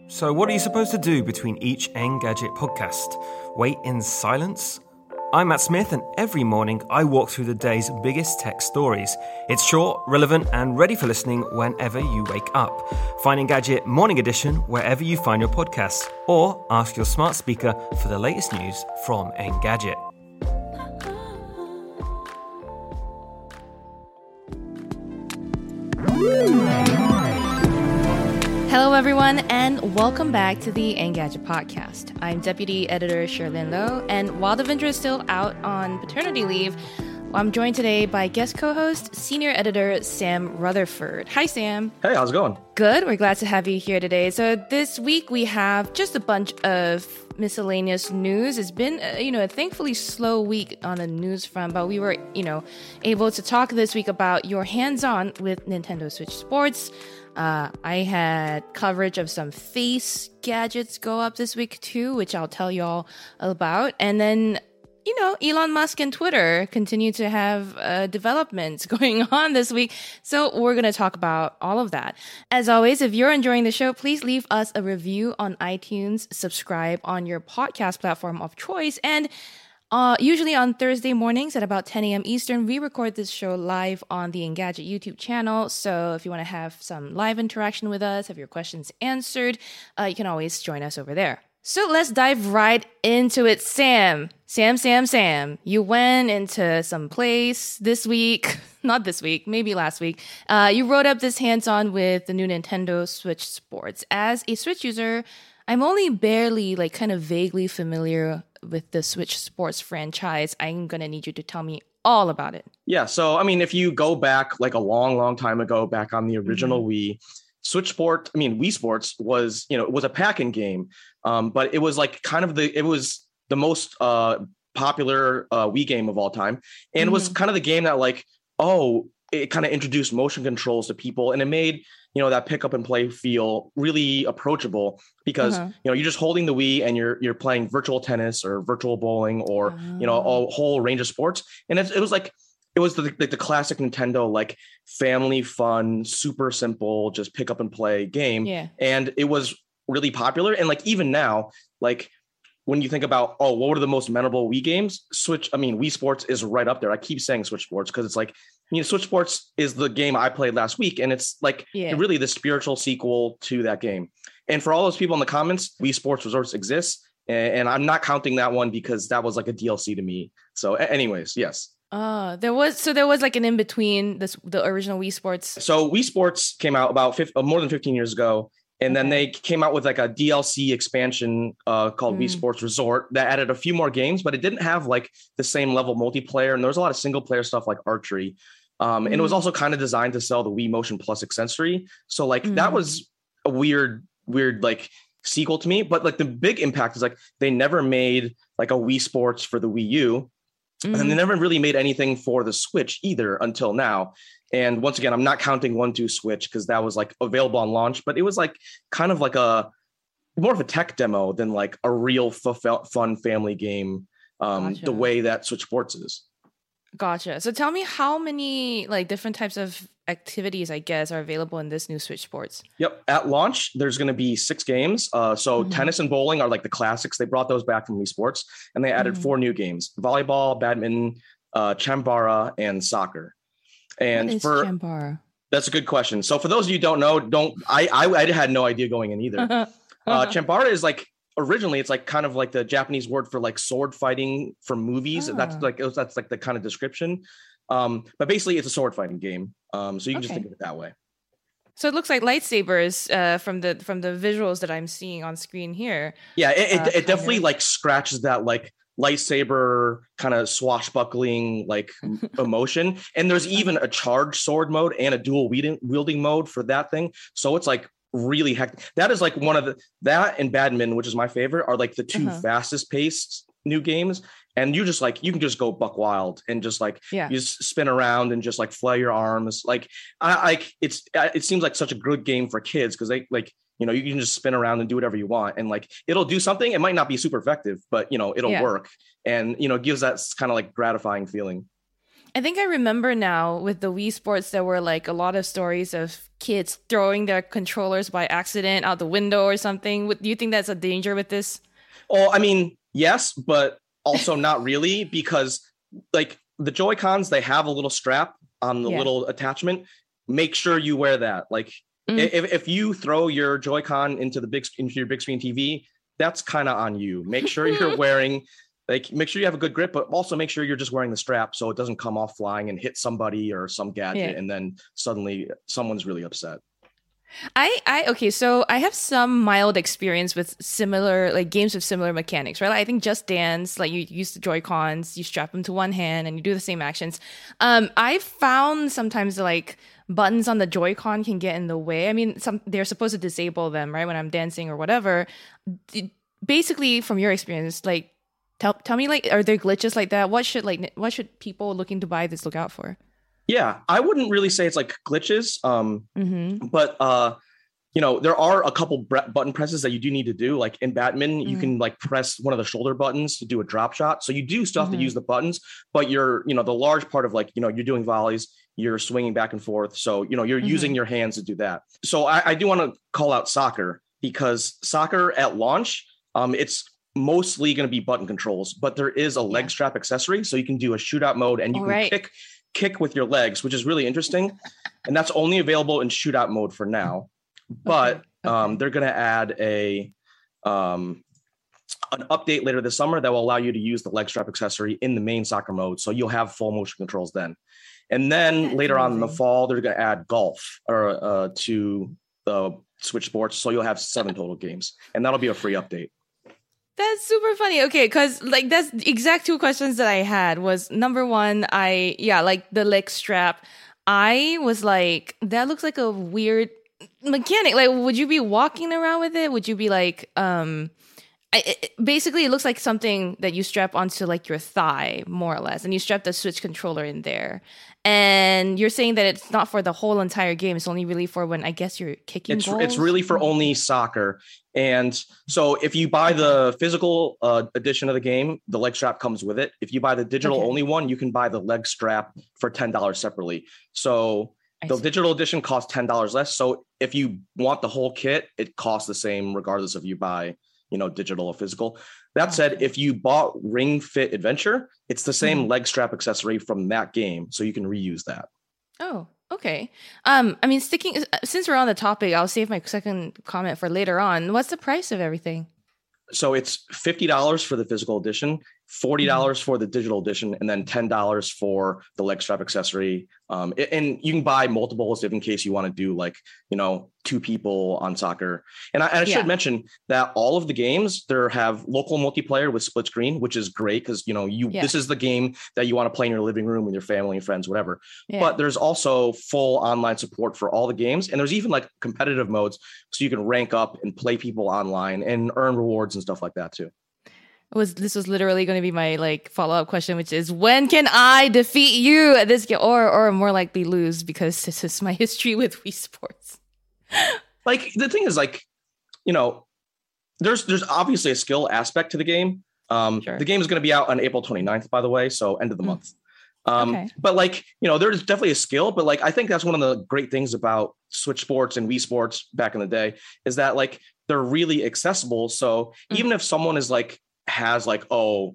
So what are you supposed to do between each Engadget podcast? Wait in silence? I'm Matt Smith, and every morning I walk through the day's biggest tech stories. It's short, relevant, and ready for listening whenever you wake up. Find Engadget Morning Edition wherever you find your podcasts, or ask your smart speaker for the latest news from Engadget. Hello, everyone, and welcome back to the Engadget podcast. I'm Deputy Editor Sherlyn Low, and while Devendra is still out on paternity leave, I'm joined today by guest co-host, Senior Editor Sam Rutherford. Hi, Sam. Hey, how's it going? Good. We're glad to have you here today. So this week we have just a bunch of miscellaneous news. It's been, a thankfully slow week on the news front, but we were, able to talk this week about your hands-on with Nintendo Switch Sports. I had coverage of some face gadgets go up this week too, which I'll tell you all about. And then, Elon Musk and Twitter continue to have developments going on this week. So we're going to talk about all of that. As always, if you're enjoying the show, please leave us a review on iTunes, subscribe on your podcast platform of choice, and usually on Thursday mornings at about 10 a.m. Eastern, we record this show live on the Engadget YouTube channel. So if you want to have some live interaction with us, have your questions answered, you can always join us over there. So let's dive right into it. Sam, you went into some place this week, not this week, maybe last week. You wrote up this hands-on with the new Nintendo Switch Sports. As a Switch user, I'm only barely, kind of vaguely familiar with the Switch Sports franchise. I'm going to need you to tell me all about it. Yeah, so, if you go back a long time ago, back on the original Wii, Wii Sports was, it was a pack-in game, but it was it was the most popular Wii game of all time. And it was kind of the game that it kind of introduced motion controls to people, and it made, that pick up and play feel really approachable because, you're just holding the Wii and you're playing virtual tennis or virtual bowling or, a whole range of sports. And it was the classic Nintendo, family fun, super simple, just pick up and play game. Yeah. And it was really popular. And even now, when you think about, what were the most memorable Wii games? Wii Sports is right up there. I keep saying Switch Sports because it's Switch Sports is the game I played last week. And it's really the spiritual sequel to that game. And for all those people in the comments, Wii Sports Resorts exists. And I'm not counting that one because that was a DLC to me. So anyways, yes. There was an in-between the original Wii Sports. So Wii Sports came out about more than 15 years ago. And then they came out with a DLC expansion called Wii Sports Resort that added a few more games, but it didn't have the same level multiplayer. And there was a lot of single player stuff like archery. And it was also kind of designed to sell the Wii Motion Plus accessory. So that was a weird sequel to me. But the big impact is they never made a Wii Sports for the Wii U. And they never really made anything for the Switch either until now. And once again, I'm not counting 1-2 Switch because that was available on launch, but it was kind of more of a tech demo than a real fun family game. Gotcha. The way that Switch Sports is. Gotcha. So tell me how many different types of activities, I guess, are available in this new Switch Sports. Yep. At launch, there's going to be 6 games. Tennis and bowling are the classics. They brought those back from Wii Sports, and they added 4 new games: volleyball, badminton, Chambara, and soccer. And what is Chambara? That's a good question. So for those of you who don't know, I had no idea going in either. Chambara is originally it's kind of the Japanese word for sword fighting from movies. That's the kind of description. But basically it's a sword fighting game. So you can just think of it that way. So it looks like lightsabers from the visuals that I'm seeing on screen here. Yeah, it definitely scratches that lightsaber kind of swashbuckling emotion. And there's even a charged sword mode and a dual wielding mode for that thing. So it's really hectic. That is one of that and badminton, which is my favorite, are the 2 fastest paced new games. And you just you can just go buck wild and just you just spin around and just flail your arms. It seems like such a good game for kids because they you can just spin around and do whatever you want. And it'll do something. It might not be super effective, but it'll work. And, it gives that kind of gratifying feeling. I think I remember now with the Wii Sports, there were like a lot of stories of kids throwing their controllers by accident out the window or something. Do you think that's a danger with this? Oh, I mean, yes, but also not really, because like the Joy-Cons, they have a little strap on the little attachment. Make sure you wear that. Like if you throw your Joy-Con into your big screen TV, that's kind of on you. Make sure you're wearing, like, make sure you have a good grip, but also make sure you're just wearing the strap so it doesn't come off flying and hit somebody or some gadget, and then suddenly someone's really upset. Okay, so I have some mild experience with similar, like, games with similar mechanics, right? Like, I think Just Dance, like, you use the Joy-Cons, you strap them to one hand and you do the same actions. I found sometimes like buttons on the Joy-Con can get in the way. I mean, they're supposed to disable them, right, when I'm dancing or whatever. Basically, from your experience, like, tell me, like, are there glitches like that? What should people looking to buy this look out for? Yeah, I wouldn't really say it's like glitches, but there are a couple button presses that you do need to do. Like in Batman, you can like press one of the shoulder buttons to do a drop shot. So you do still have to use the buttons, but you're, the large part of like, you're doing volleys, you're swinging back and forth. So, you're using your hands to do that. So I do want to call out soccer, because soccer at launch, it's mostly going to be button controls, but there is a leg strap accessory. So you can do a shootout mode and you can kick with your legs, which is really interesting. And that's only available in shootout mode for now. But they're going to add an update later this summer that will allow you to use the leg strap accessory in the main soccer mode. So you'll have full motion controls then. And then later on in the fall, they're going to add golf to the Switch Sports. So you'll have 7 total games, and that'll be a free update. That's super funny. Okay, because like that's the exact 2 questions that I had. Was number one, like the leg strap. I was like, that looks like a weird mechanic. Like, would you be walking around with it? Would you be like, basically it looks like something that you strap onto like your thigh, more or less, and you strap the Switch controller in there. And you're saying that it's not for the whole entire game. It's only really for when, I guess, you're kicking goals? It's really for only soccer. And so if you buy the physical edition of the game, the leg strap comes with it. If you buy the digital only one, you can buy the leg strap for $10 separately. So the digital edition costs $10 less. So if you want the whole kit, it costs the same regardless if you buy, digital or physical. That said, if you bought Ring Fit Adventure, it's the same leg strap accessory from that game, so you can reuse that. Oh, okay. I mean, since we're on the topic, I'll save my second comment for later on. What's the price of everything? So it's $50 for the physical edition, $40 for the digital edition, and then $10 for the leg strap accessory. And you can buy multiples if in case you want to do like, 2 people on soccer. And I should mention that all of the games there have local multiplayer with split screen, which is great because, this is the game that you want to play in your living room with your family and friends, whatever. Yeah. But there's also full online support for all the games. And there's even like competitive modes so you can rank up and play people online and earn rewards and stuff like that too. This was literally going to be my like follow-up question, which is, when can I defeat you at this game, or more likely lose, because this is my history with Wii Sports. Like the thing is, like, there's obviously a skill aspect to the game. The game is going to be out on April 29th, by the way, so end of the month. But like, there's definitely a skill, but like I think that's one of the great things about Switch Sports and Wii Sports back in the day is that like they're really accessible. So even if someone is like has like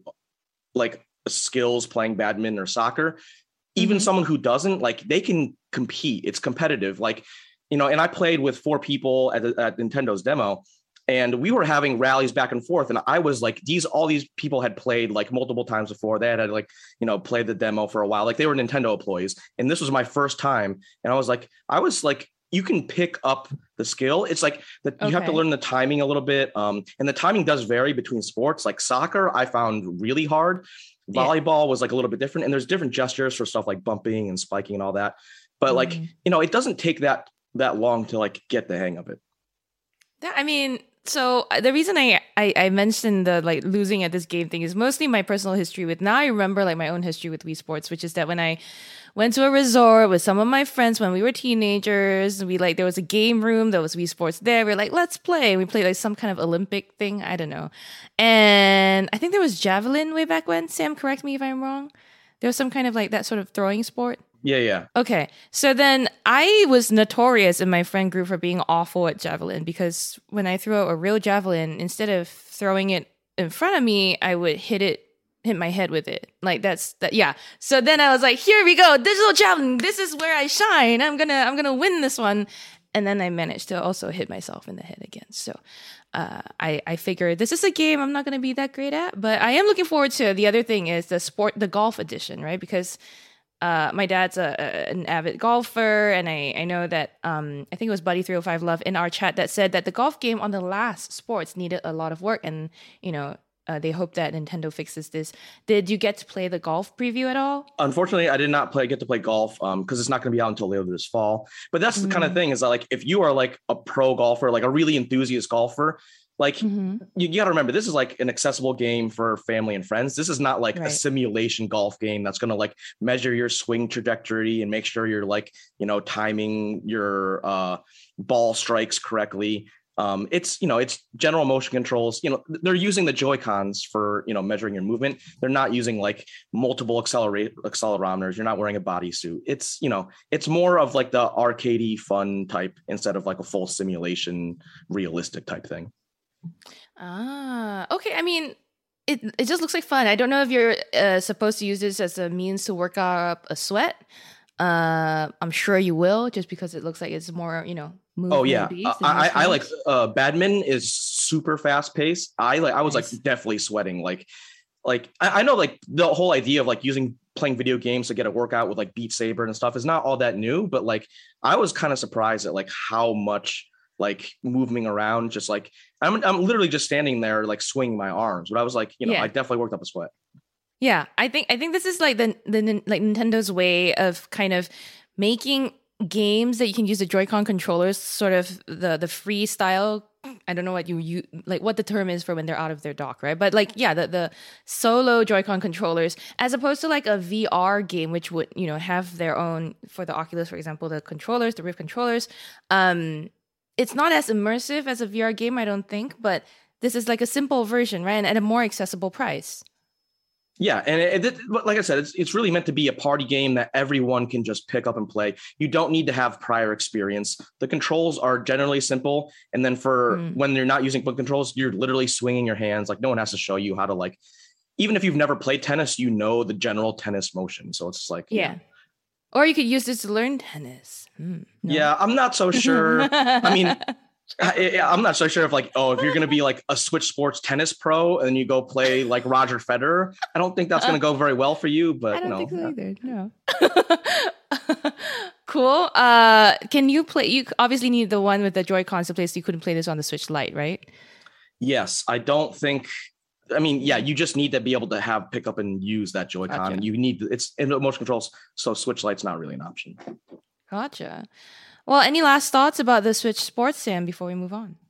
skills playing badminton or soccer, even someone who doesn't, like, they can compete. It's competitive, like, and I played with 4 people at Nintendo's demo, and we were having rallies back and forth, and I was like, all these people had played like multiple times before. They had like played the demo for a while, like they were Nintendo employees, and this was my first time, and I was like you can pick up the skill. It's like that you have to learn the timing a little bit. And the timing does vary between sports. Like soccer, I found really hard. Volleyball was like a little bit different. And there's different gestures for stuff like bumping and spiking and all that. But like, it doesn't take that long to like get the hang of it. I mean, so the reason I mentioned the like losing at this game thing is mostly my personal history with, now I remember like my own history with Wii Sports, which is that when I went to a resort with some of my friends when we were teenagers, there was a game room, there was Wii Sports there. We were like, let's play. We played like some kind of Olympic thing. I don't know. And I think there was javelin way back when. Sam, correct me if I'm wrong. There's some kind of like that sort of throwing sport. Yeah. Okay. So then I was notorious in my friend group for being awful at javelin, because when I throw a real javelin, instead of throwing it in front of me, I would hit my head with it. Like that's that. Yeah. So then I was like, here we go. Digital javelin. This is where I shine. I'm going to win this one. And then I managed to also hit myself in the head again. So I figured this is a game I'm not going to be that great at, but I am looking forward to. The other thing is the golf edition, right? Because my dad's an avid golfer, and I know that I think it was Buddy305 Love in our chat that said that the golf game on the last sports needed a lot of work, and they hope that Nintendo fixes this. Did you get to play the golf preview at all? Unfortunately, I did not get to play golf because it's not going to be out until later this fall. But that's the kind of thing is that, like, if you are like a pro golfer, like a really enthusiast golfer, like you got to remember, this is like an accessible game for family and friends. This is not like a simulation golf game that's going to like measure your swing trajectory and make sure you're like, timing your ball strikes correctly. It's general motion controls. They're using the Joy-Cons for, measuring your movement. They're not using like multiple accelerometers. You're not wearing a bodysuit. It's more of like the arcadey fun type instead of like a full simulation realistic type thing. Okay. I mean, it just looks like fun. I don't know if you're supposed to use this as a means to work up a sweat. I'm sure you will, just because it looks like it's more, Oh yeah, I like badminton is super fast paced. I was like definitely sweating. Like I know like the whole idea of like playing video games to get a workout with like Beat Saber and stuff is not all that new, but like I was kind of surprised at like how much like moving around, just like I'm literally just standing there like swinging my arms, but I was like, I definitely worked up a sweat. Yeah, I think this is like the like Nintendo's way of kind of making games that you can use the Joy-Con controllers, sort of the freestyle. I don't know what you like what the term is for when they're out of their dock, right? But like, yeah, the solo Joy-Con controllers, as opposed to like a VR game, which would have their own, for the Oculus, for example, the controllers, the Rift controllers. It's not as immersive as a VR game, I don't think, but this is like a simple version, right? And at a more accessible price. Yeah, and like I said, it's really meant to be a party game that everyone can just pick up and play. You don't need to have prior experience. The controls are generally simple, and then for when you're not using foot controls, you're literally swinging your hands. Like no one has to show you how to like. Even if you've never played tennis, the general tennis motion. So it's like Or you could use this to learn tennis. No? Yeah, I'm not so sure. I mean. I'm not so sure if if you're going to be like a Switch Sports tennis pro and you go play like Roger Federer, I don't think that's going to go very well for you. But I don't think so either. No. Cool. Can you play? You obviously need the one with the Joy-Cons to play, so you couldn't play this on the Switch Lite, right? Yes, I don't think. I mean, yeah, you just need to be able to pick up and use that Joy-Con. Gotcha. And you need it's in motion controls, so Switch Lite's not really an option. Gotcha. Well, any last thoughts about the Switch Sports, Sam, before we move on?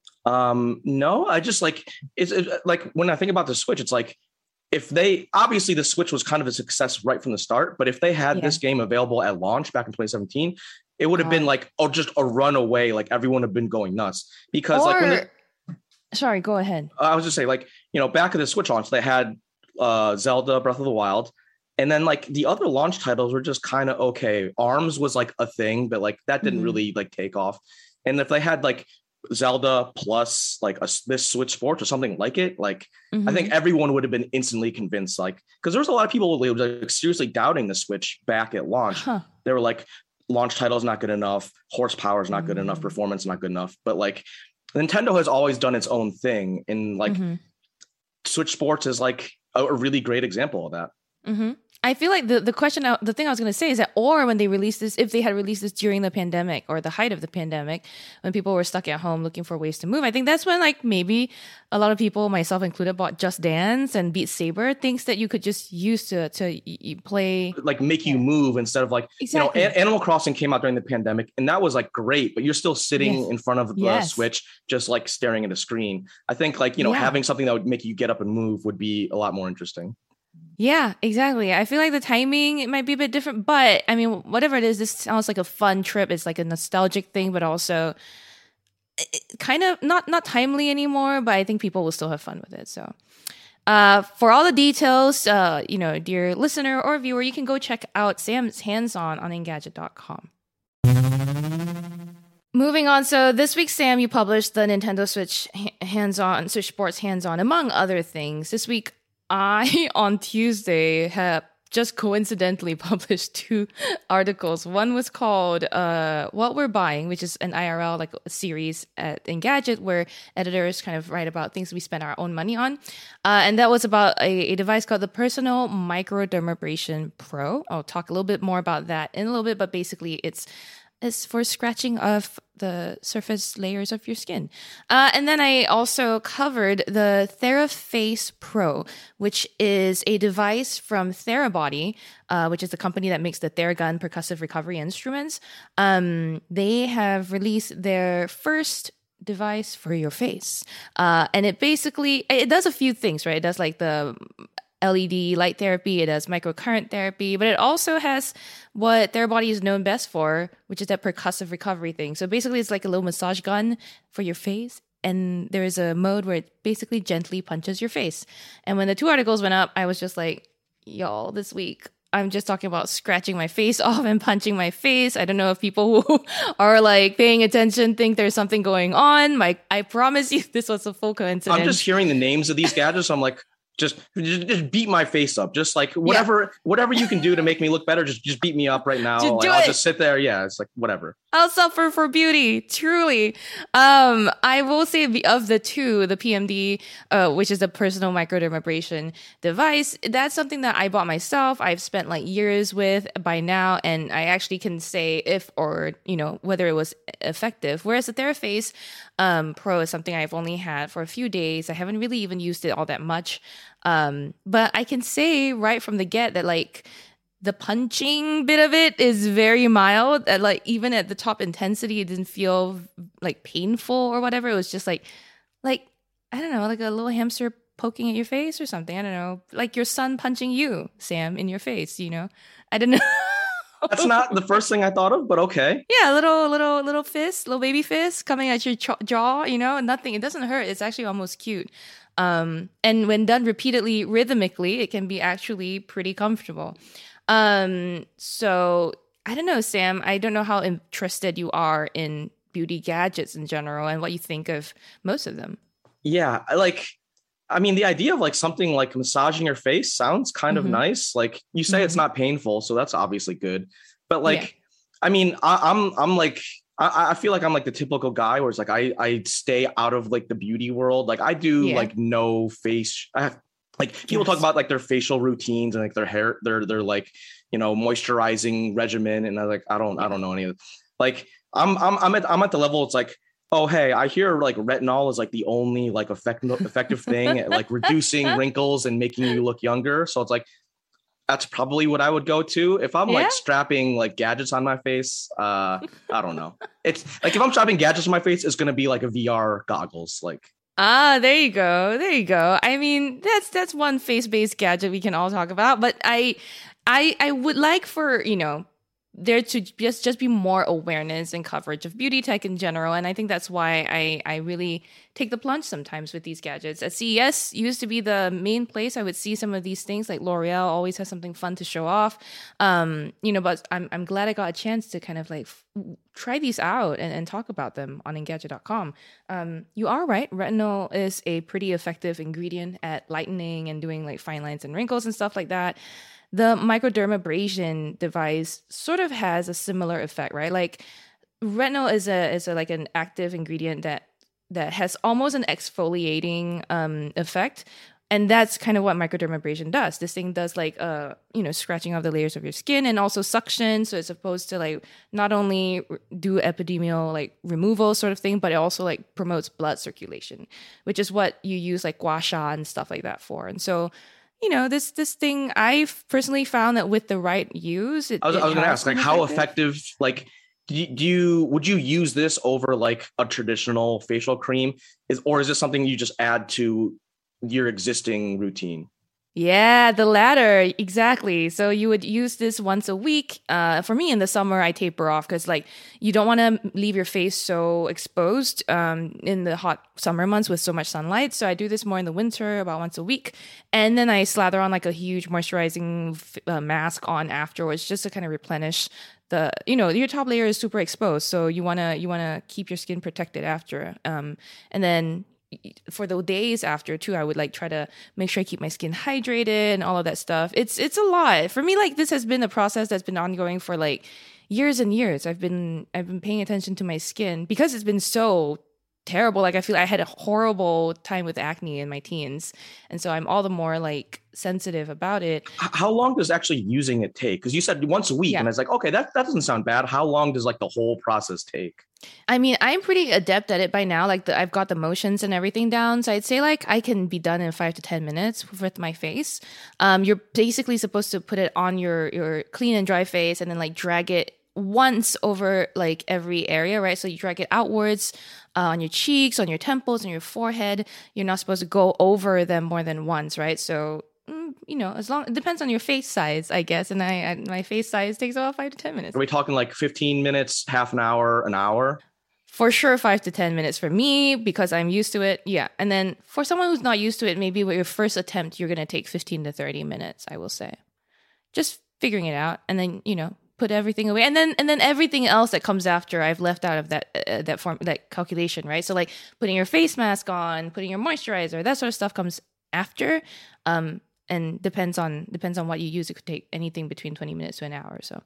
No, I just it's like when I think about the Switch, it's like if obviously the Switch was kind of a success right from the start, but if they had this game available at launch back in 2017, it would have been like, just a runaway. Like everyone would have been going nuts because sorry, go ahead. I was just saying back at the Switch launch, they had Zelda Breath of the Wild. And then like the other launch titles were just kind of okay. ARMS was like a thing, but like that didn't really like take off. And if they had like Zelda plus like this Switch Sports or something like it, like I think everyone would have been instantly convinced. Like because there was a lot of people who were like seriously doubting the Switch back at launch. They were like, launch title is not good enough, horsepower is not good enough, performance not good enough. But like Nintendo has always done its own thing, and like Switch Sports is like a really great example of that. I feel like the thing I was going to say is that, or when they released this, if they had released this during the pandemic or the height of the pandemic, when people were stuck at home looking for ways to move, I think that's when like maybe a lot of people, myself included, bought Just Dance and Beat Saber, things that you could just use to play, like make you move instead of like Animal Crossing came out during the pandemic and that was like great, but you're still sitting in front of the Switch just like staring at a screen. I think like having something that would make you get up and move would be a lot more interesting. Yeah, exactly. I feel like the timing, it might be a bit different, but I mean, whatever it is, this sounds like a fun trip. It's like a nostalgic thing, but also kind of not timely anymore, but I think people will still have fun with it. So For all the details, dear listener or viewer, you can go check out Sam's hands-on Engadget.com. Moving on, so this week, Sam, you published the Nintendo Switch hands-on, Switch Sports hands-on, among other things. This week, I, on Tuesday, have just coincidentally published 2 articles. One was called What We're Buying, which is an IRL, like a series at Engadget, where editors kind of write about things we spend our own money on. And that was about a device called the Personal Microdermabrasion Pro. I'll talk a little bit more about that in a little bit, but basically it's for scratching off the surface layers of your skin. And then I also covered the TheraFace Pro, which is a device from Therabody, which is the company that makes the Theragun percussive recovery instruments. They have released their first device for your face. And it does a few things, right? It does like the LED light therapy, it does microcurrent therapy, but it also has what Therabody is known best for, which is that percussive recovery thing. So basically it's like a little massage gun for your face, and there is a mode where it basically gently punches your face. And when the 2 articles went up, I was just like, y'all, this week I'm just talking about scratching my face off and punching my face. I don't know if people who are like paying attention think there's something going on. I promise you this was a full coincidence. I'm just hearing the names of these gadgets. I'm like, just beat my face up. Just like whatever you can do to make me look better, just beat me up right now. I'll just sit there. Yeah, it's like whatever. I'll suffer for beauty, truly. I will say of the 2, the PMD, which is a personal microdermabrasion device, that's something that I bought myself. I've spent like years with by now, and I actually can say if or whether it was effective. Whereas the TheraFace Pro is something I've only had for a few days. I haven't really even used it all that much. But I can say right from the get that like the punching bit of it is very mild. Like even at the top intensity, it didn't feel like painful or whatever. It was just like I don't know, like a little hamster poking at your face or something. I don't know, like your son punching you, Sam, in your face. I don't know. That's not the first thing I thought of, but okay. Yeah, little fist, little baby fist coming at your jaw. Nothing. It doesn't hurt. It's actually almost cute. And when done repeatedly, rhythmically, it can be actually pretty comfortable. So I don't know, Sam, I don't know how interested you are in beauty gadgets in general and what you think of most of them. Yeah. The idea of like something like massaging your face sounds kind of nice. Like you say, it's not painful, so that's obviously good. But I feel like I'm like the typical guy where it's like I stay out of like the beauty world. Like I do like no face. I have like people talk about like their facial routines and like their hair, their like moisturizing regimen, and I don't know any of it. Like I'm at the level. It's like, oh hey, I hear like retinol is like the only like effective thing at like reducing wrinkles and making you look younger. So it's like, that's probably what I would go to if I'm like strapping like gadgets on my face. I don't know. It's like if I'm strapping gadgets on my face, it's gonna be like a VR goggles. Like there you go. I mean, that's one face-based gadget we can all talk about. But I would like for there to just be more awareness and coverage of beauty tech in general. And I think that's why I really take the plunge sometimes with these gadgets. At CES used to be the main place I would see some of these things, like L'Oreal always has something fun to show off. But I'm glad I got a chance to kind of like try these out and talk about them on Engadget.com. You are right. Retinol is a pretty effective ingredient at lightening and doing like fine lines and wrinkles and stuff like that. The microdermabrasion device sort of has a similar effect, right? Like retinol is a like an active ingredient that has almost an exfoliating effect. And that's kind of what microdermabrasion does. This thing does like scratching of the layers of your skin and also suction. So it's supposed to like not only do epidermal like removal sort of thing, but it also like promotes blood circulation, which is what you use like gua sha and stuff like that for. And so this thing, I've personally found that with the right use, I was going to ask, like, how effective, like, would you use this over like a traditional facial cream, or is this something you just add to your existing routine? Yeah, the latter, exactly. So you would use this once a week. For me, in the summer, I taper off because like you don't want to leave your face so exposed in the hot summer months with so much sunlight. So I do this more in the winter, about once a week, and then I slather on like a huge moisturizing mask on afterwards, just to kind of replenish your top layer is super exposed, so you wanna keep your skin protected after, and then for the days after too, I would like try to make sure I keep my skin hydrated and all of that stuff. It's a lot for me. Like this has been a process that's been ongoing for like years and years. I've been paying attention to my skin because it's been so terrible. Like I feel I had a horrible time with acne in my teens, and so I'm all the more like sensitive about it. How long does actually using it take? Because you said once a week, and I was like, okay, that doesn't sound bad. How long does like the whole process take? I mean, I'm pretty adept at it by now. Like I've got the motions and everything down, so I'd say like I can be done in 5 to 10 minutes with my face. You're basically supposed to put it on your clean and dry face, and then like drag it once over like every area, right? So you drag it outwards on your cheeks, on your temples, on your forehead. You're not supposed to go over them more than once, right? So as long it depends on your face size, I guess. And my face size takes about 5 to 10 minutes. Are we talking like 15 minutes, half an hour, an hour? For sure, 5 to 10 minutes for me because I'm used to it. Yeah. And then for someone who's not used to it, maybe with your first attempt, you're going to take 15 to 30 minutes, I will say. Just figuring it out. And then, put everything away. And then everything else that comes after, I've left out of that calculation, right? So like putting your face mask on, putting your moisturizer, that sort of stuff comes after. And depends on what you use. It could take anything between 20 minutes to an hour or so.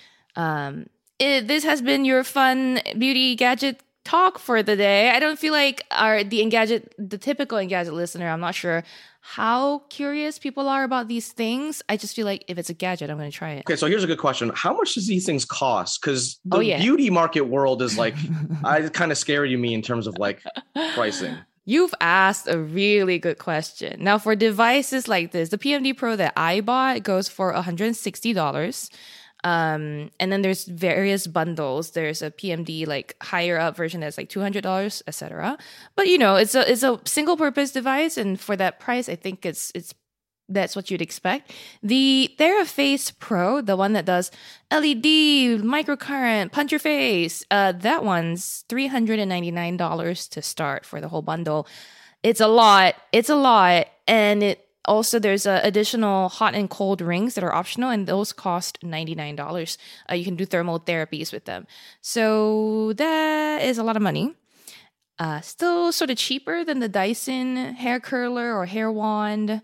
This has been your fun beauty gadget talk for the day. I don't feel like the typical Engadget listener, I'm not sure how curious people are about these things. I just feel like if it's a gadget, I'm going to try it. Okay, so here's a good question. How much does these things cost? Because the beauty market world is like, it's kind of scary to me in terms of like pricing. You've asked a really good question. Now, for devices like this, the PMD Pro that I bought goes for $160. And then there's various bundles. There's a PMD like higher up version that's like $200, etc. But it's a single purpose device, and for that price, I think that's what you'd expect. The TheraFace Pro, the one that does LED, microcurrent, punch your face, that one's $399 to start for the whole bundle. It's a lot. And there's additional hot and cold rings that are optional, and those cost $99. You can do thermal therapies with them. So that is a lot of money. Still sort of cheaper than the Dyson hair curler or hair wand.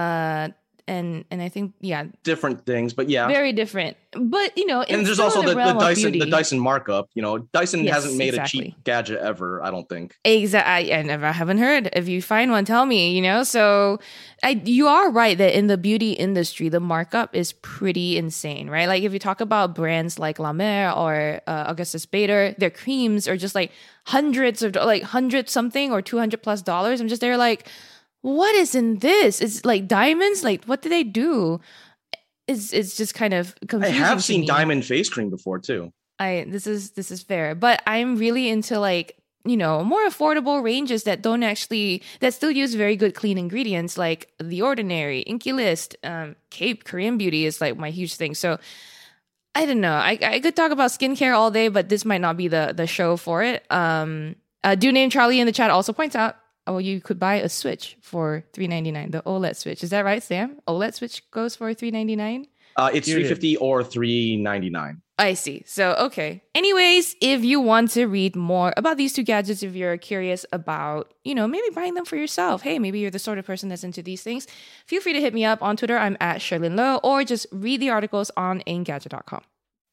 And I think, different things, but very different. But and there's also the Dyson markup. Dyson hasn't made a cheap gadget ever, I don't think. Exactly. I haven't heard. If you find one, tell me. So you are right that in the beauty industry, the markup is pretty insane, right? Like if you talk about brands like La Mer or Augustus Bader, their creams are just like hundreds something or $200+. I'm just there like, what is in this? It's like diamonds. Like, what do they do? It's just kind of confusing. I have seen diamond face cream before too. This is fair, but I'm really into like more affordable ranges that still use very good clean ingredients like The Ordinary, Inky List, Cape Korean Beauty is like my huge thing. So I don't know. I could talk about skincare all day, but this might not be the show for it. Do Name Charlie in the chat also points out, you could buy a Switch for $399, the OLED Switch. Is that right, Sam? OLED Switch goes for $399? It's $350 or $399. I see. So, okay. Anyways, if you want to read more about these two gadgets, if you're curious about, maybe buying them for yourself, hey, maybe you're the sort of person that's into these things, feel free to hit me up on Twitter. I'm at Sherlyn Low, or just read the articles on Engadget.com.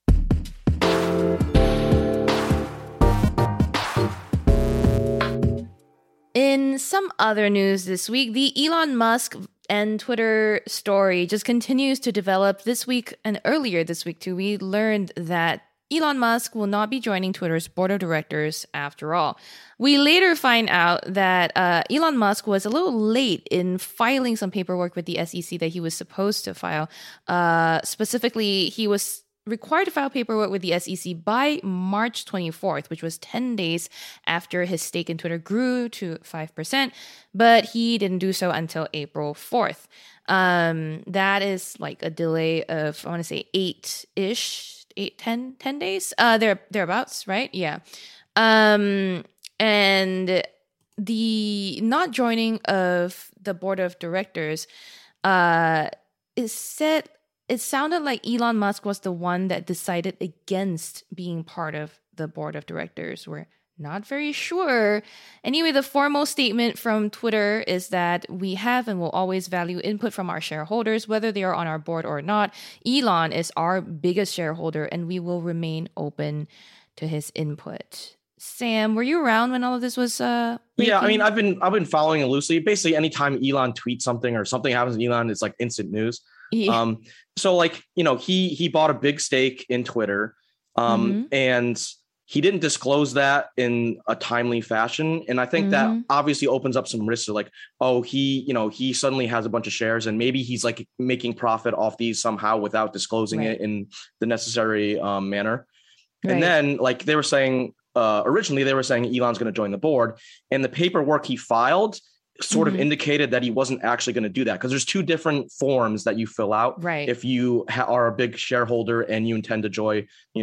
In some other news this week, the Elon Musk and Twitter story just continues to develop this week, and earlier this week too, we learned that Elon Musk will not be joining Twitter's board of directors after all. We later find out that Elon Musk was a little late in filing some paperwork with the SEC that he was supposed to file. Specifically, he was required to file paperwork with the SEC by March 24th, which was 10 days after his stake in Twitter grew to 5%, but he didn't do so until April 4th. That is like a delay of, I want to say 10 days. Thereabouts, right? Yeah. And the not joining of the board of directors, it sounded like Elon Musk was the one that decided against being part of the board of directors. We're not very sure. Anyway, the formal statement from Twitter is that we have and will always value input from our shareholders, whether they are on our board or not. Elon is our biggest shareholder, and we will remain open to his input. Sam, were you around when all of this was Yeah, I mean, I've been following it loosely. Basically, anytime Elon tweets something or something happens to Elon, it's like instant news. Yeah. So like, he bought a big stake in Twitter, and he didn't disclose that in a timely fashion. And I think that obviously opens up some risks. Like, oh, he suddenly has a bunch of shares and maybe he's like making profit off these somehow without disclosing it in the necessary manner. Right. And then like they were saying, originally they were saying Elon's going to join the board, and the paperwork he filed sort of indicated that he wasn't actually going to do that, because there's two different forms that you fill out if you are a big shareholder and you intend to join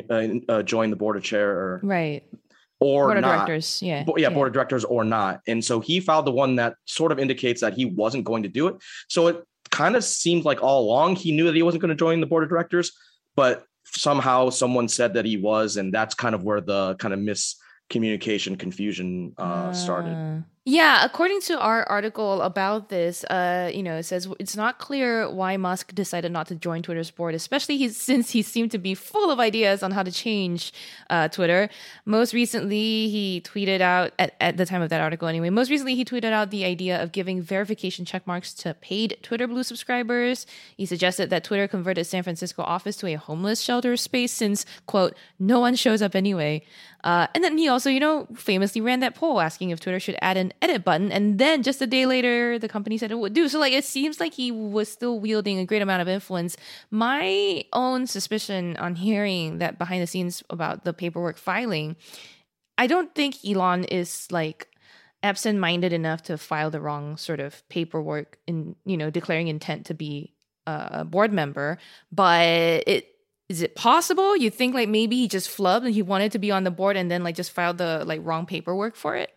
the board of chair or board of not. Directors. Board of directors or not. And so he filed the one that sort of indicates that he wasn't going to do it. So it kind of seemed like all along he knew that he wasn't going to join the board of directors, but somehow someone said that he was, and that's kind of where the kind of miscommunication confusion started. Yeah, according to our article about this, it says it's not clear why Musk decided not to join Twitter's board, especially since he seemed to be full of ideas on how to change Twitter. Most recently, he tweeted out, at the time of that article anyway, the idea of giving verification checkmarks to paid Twitter Blue subscribers. He suggested that Twitter convert its San Francisco office to a homeless shelter space since, quote, no one shows up anyway. And then he also, famously ran that poll asking if Twitter should add an edit button. And then just a day later, the company said it would do. So like, it seems like he was still wielding a great amount of influence. My own suspicion on hearing that behind the scenes about the paperwork filing, I don't think Elon is like absent-minded enough to file the wrong sort of paperwork in, declaring intent to be a board member. But is it possible? You think like maybe he just flubbed and he wanted to be on the board and then like just filed the like wrong paperwork for it?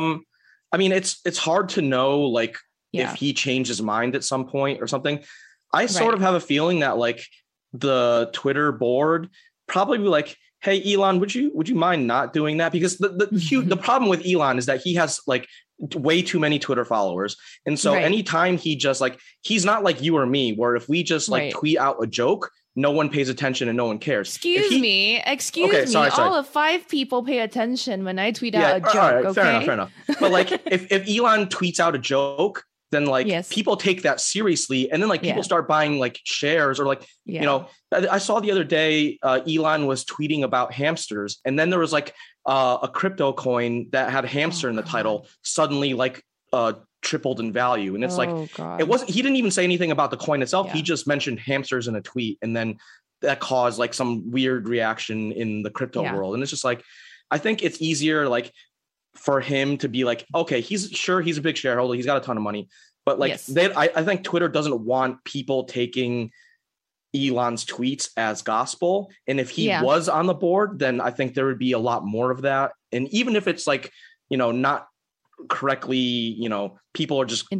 I mean, it's hard to know like if he changed his mind at some point or something. I sort of have a feeling that like the Twitter board probably be like, hey, Elon, would you mind not doing that? Because the problem with Elon is that he has like way too many Twitter followers. And so anytime he just like, he's not like you or me, where if we just like tweet out a joke, no one pays attention and no one cares. Excuse me. Sorry. All of 5 people pay attention when I tweet out a joke. All right, fair enough. But like if Elon tweets out a joke, then like people take that seriously. And then like people start buying like shares or like, I saw the other day, Elon was tweeting about hamsters. And then there was like a crypto coin that had hamster in the title suddenly like tripled in value. And it's he didn't even say anything about the coin itself. He just mentioned hamsters in a tweet. And then that caused like some weird reaction in the crypto world. And it's just like, I think it's easier like for him to be like, okay, he's a big shareholder. He's got a ton of money, but like I think Twitter doesn't want people taking Elon's tweets as gospel. And if he was on the board, then I think there would be a lot more of that. And even if it's like, not correctly, people are just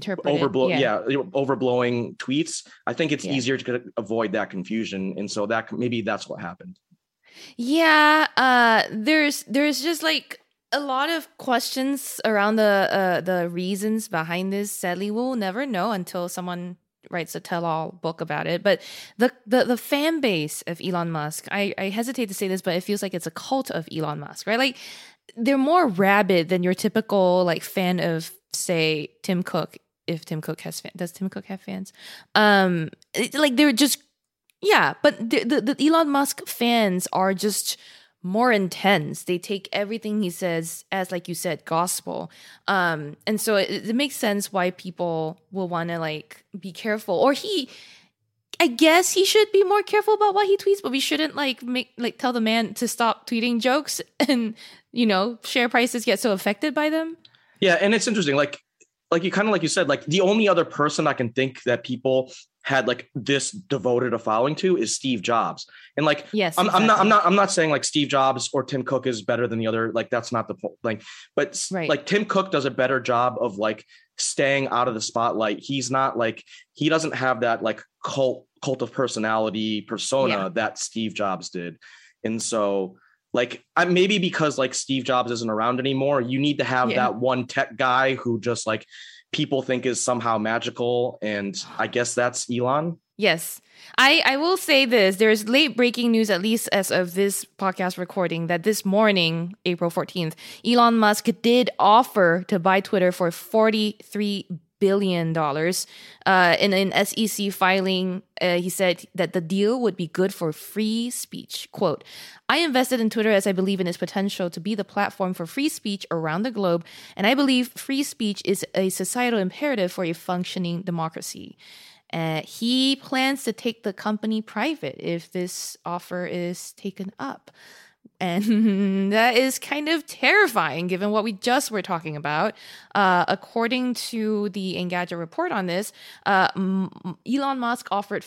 overblowing tweets. I think it's easier to avoid that confusion, and so that's what happened. There's just like a lot of questions around the reasons behind this. Sadly, we'll never know until someone writes a tell-all book about it. But the fan base of Elon Musk, I hesitate to say this, but it feels like it's a cult of Elon Musk, right? Like they're more rabid than your typical like fan of, say, Tim Cook. If Tim Cook has fans, does Tim Cook have fans? Like they're just but the Elon Musk fans are just more intense. They take everything he says as, like you said, gospel. And so it makes sense why people will want to like be careful. Or I guess he should be more careful about what he tweets, but we shouldn't tell the man to stop tweeting jokes and, share prices get so affected by them. Yeah. And it's interesting. Like like you said, like the only other person I can think that people had like this devoted a following to is Steve Jobs. And like, Yes, I'm not saying like Steve Jobs or Tim Cook is better than the other. Like, that's not the thing. But like Tim Cook does a better job of like staying out of the spotlight. He's not like, he doesn't have that like cult of personality persona that Steve Jobs did. And so like, maybe because like Steve Jobs isn't around anymore, you need to have that one tech guy who just like people think is somehow magical. And I guess that's Elon. Yes. I will say this. There's late breaking news, at least as of this podcast recording, that this morning, April 14th, Elon Musk did offer to buy Twitter for $43 billion. In an SEC filing, he said that the deal would be good for free speech. Quote, I invested in Twitter as I believe in its potential to be the platform for free speech around the globe, and I believe free speech is a societal imperative for a functioning democracy. He plans to take the company private if this offer is taken up. And that is kind of terrifying given what we just were talking about. According to the Engadget report on this, Elon Musk offered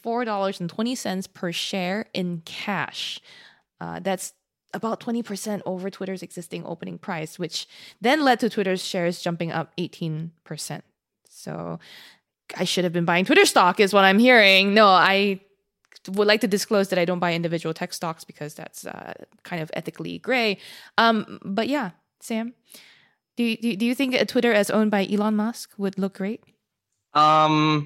$54.20 per share in cash. That's about 20% over Twitter's existing opening price, which then led to Twitter's shares jumping up 18%. So I should have been buying Twitter stock is what I'm hearing. No, I would like to disclose that I don't buy individual tech stocks because that's kind of ethically gray. But yeah, Sam, do you think a Twitter as owned by Elon Musk would look great? I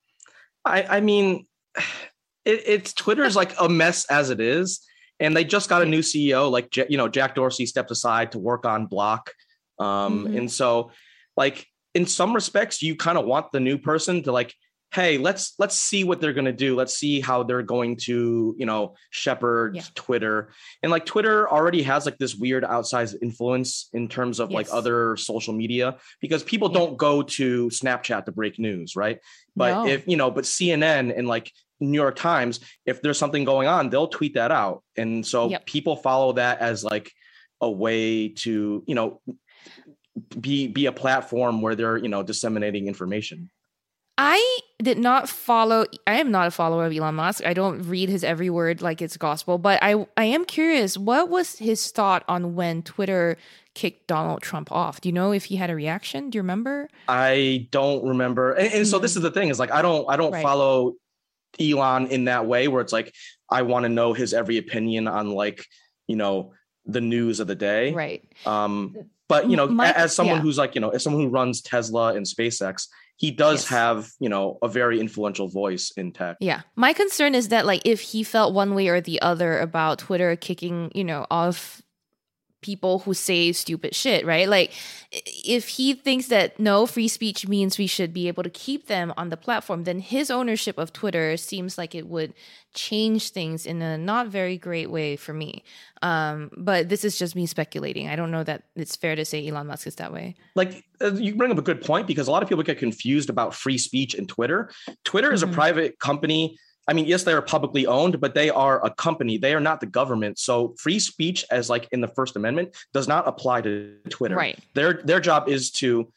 mean, it's Twitter's like a mess as it is. And they just got a new CEO, like, Jack Dorsey stepped aside to work on Block. And so like in some respects, you kind of want the new person to like, hey, let's see what they're going to do. Let's see how they're going to, shepherd Twitter. And like Twitter already has like this weird outsized influence in terms of like other social media, because people don't go to Snapchat to break news, right? But but CNN and like New York Times, if there's something going on, they'll tweet that out. And so people follow that as like a way to, be a platform where they're, disseminating information. I am not a follower of Elon Musk. I don't read his every word like it's gospel, but I am curious, what was his thought on when Twitter kicked Donald Trump off? Do you know if he had a reaction? Do you remember? I don't remember. And so this is the thing, is like, I don't follow Elon in that way where it's like, I want to know his every opinion on like, the news of the day. Right. But, as someone who's like, as someone who runs Tesla and SpaceX, he does have, a very influential voice in tech. Yeah. My concern is that like if he felt one way or the other about Twitter kicking, off people who say stupid shit, right? Like if he thinks that no, free speech means we should be able to keep them on the platform, then his ownership of Twitter seems like it would change things in a not very great way for me. But this is just me speculating. I don't know that it's fair to say Elon Musk is that way. Like you bring up a good point, because a lot of people get confused about free speech and Twitter. Twitter is a private company. I mean, yes, they are publicly owned, but they are a company. They are not the government. So free speech, as like in the First Amendment, does not apply to Twitter. Right. Their job is to,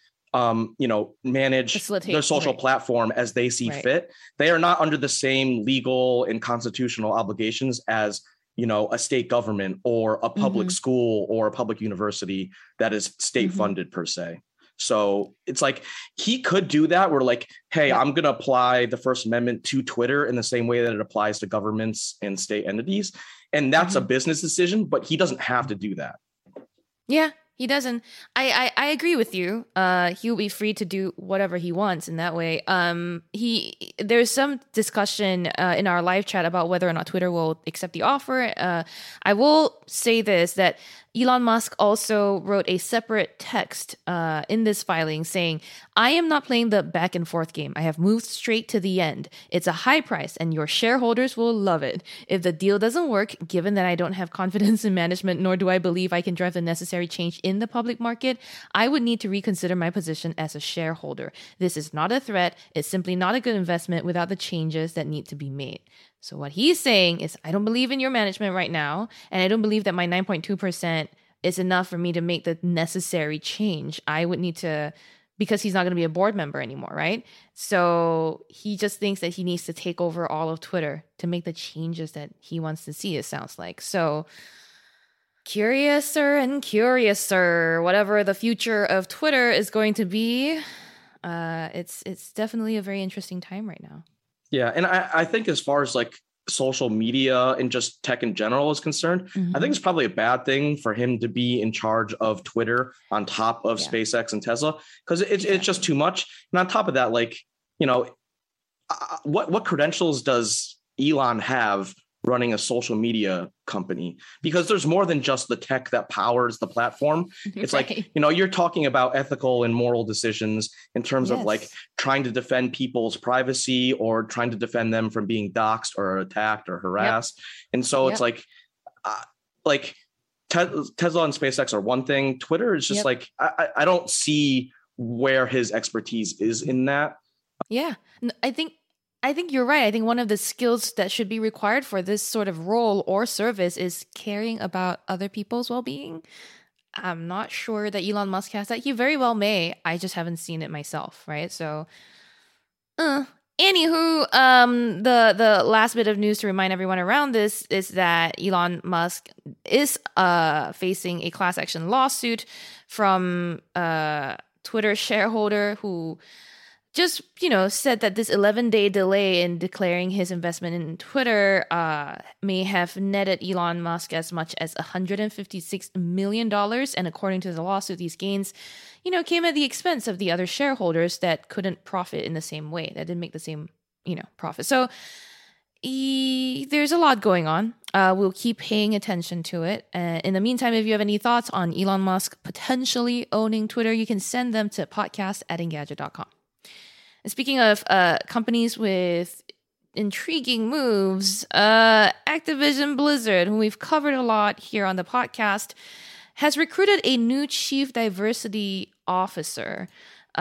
manage their social platform as they see fit. They are not under the same legal and constitutional obligations as, a state government or a public school or a public university that is state funded per se. So it's like he could do that. We're like, hey, I'm going to apply the First Amendment to Twitter in the same way that it applies to governments and state entities. And that's a business decision, but he doesn't have to do that. Yeah, he doesn't. I agree with you. He'll be free to do whatever he wants in that way. There's some discussion in our live chat about whether or not Twitter will accept the offer. I will say this, that Elon Musk also wrote a separate text in this filing saying, I am not playing the back and forth game. I have moved straight to the end. It's a high price and your shareholders will love it. If the deal doesn't work, given that I don't have confidence in management, nor do I believe I can drive the necessary change in the public market, I would need to reconsider my position as a shareholder. This is not a threat. It's simply not a good investment without the changes that need to be made. So what he's saying is, I don't believe in your management right now, and I don't believe that my 9.2% is enough for me to make the necessary change. I would need to because he's not going to be a board member anymore, right? So he just thinks that he needs to take over all of Twitter to make the changes that he wants to see, it sounds like. So curiouser and curiouser, whatever the future of Twitter is going to be. It's definitely a very interesting time right now. Yeah, and I think as far as like social media and just tech in general is concerned, I think it's probably a bad thing for him to be in charge of Twitter on top of SpaceX and Tesla, because it's just too much. And on top of that, like, you know, what credentials does Elon have running a social media company? Because there's more than just the tech that powers the platform. It's like, you know, you're talking about ethical and moral decisions in terms of like trying to defend people's privacy or trying to defend them from being doxxed or attacked or harassed. And so it's like Tesla and SpaceX are one thing. Twitter is just like, I don't see where his expertise is in that. Yeah, I think you're right. I think one of the skills that should be required for this sort of role or service is caring about other people's well-being. I'm not sure that Elon Musk has that. He very well may. I just haven't seen it myself, right? So, anywho, the last bit of news to remind everyone around this is that Elon Musk is facing a class action lawsuit from Twitter shareholder who just, you know, said that this 11-day delay in declaring his investment in Twitter may have netted Elon Musk as much as $156 million. And according to the lawsuit, these gains, you know, came at the expense of the other shareholders that couldn't profit in the same way, that didn't make the same, you know, profit. So there's a lot going on. We'll keep paying attention to it. In the meantime, if you have any thoughts on Elon Musk potentially owning Twitter, you can send them to podcast@engadget.com. And speaking of companies with intriguing moves, Activision Blizzard, who we've covered a lot here on the podcast, has recruited a new chief diversity officer.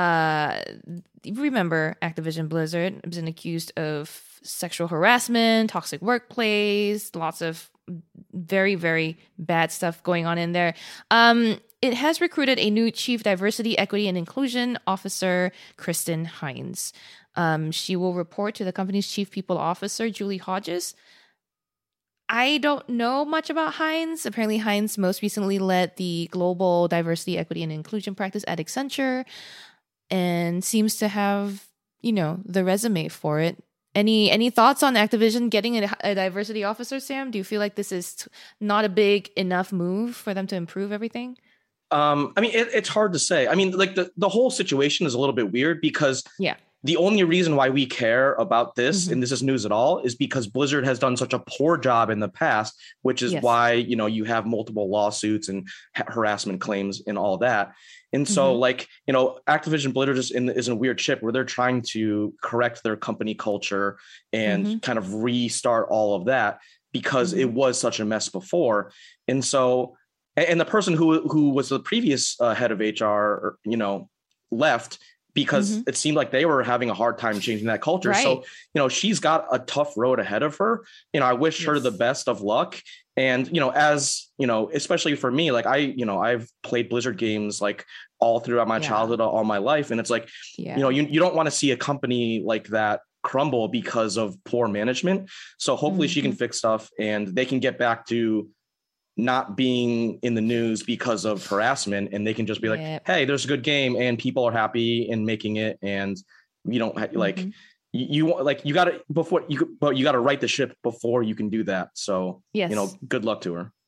Remember, Activision Blizzard has been accused of sexual harassment, toxic workplace, lots of very, very bad stuff going on in there. It has recruited a new chief diversity, equity, and inclusion officer, Kristen Hines. She will report to the company's chief people officer, Julie Hodges. I don't know much about Hines. Apparently, Hines most recently led the global diversity, equity, and inclusion practice at Accenture and seems to have, you know, the resume for it. Any thoughts on Activision getting a diversity officer, Sam? Do you feel like this is not a big enough move for them to improve everything? I mean, it's hard to say. I mean, like the whole situation is a little bit weird because the only reason why we care about this and this is news at all is because Blizzard has done such a poor job in the past, which is why, you know, you have multiple lawsuits and harassment claims and all that. And so like, you know, Activision Blizzard is in a weird ship where they're trying to correct their company culture and kind of restart all of that because it was such a mess before. And so, and the person who was the previous head of HR, you know, left because it seemed like they were having a hard time changing that culture. Right. So, you know, she's got a tough road ahead of her. You know, I wish her the best of luck. And, you know, as, you know, especially for me, like I've played Blizzard games like all throughout my childhood, all my life. And it's like, you know, you don't want to see a company like that crumble because of poor management. So hopefully she can fix stuff and they can get back to not being in the news because of harassment, and they can just be like, hey, there's a good game and people are happy in making it. And you don't like, you got to right the ship before you can do that. So, you know, good luck to her.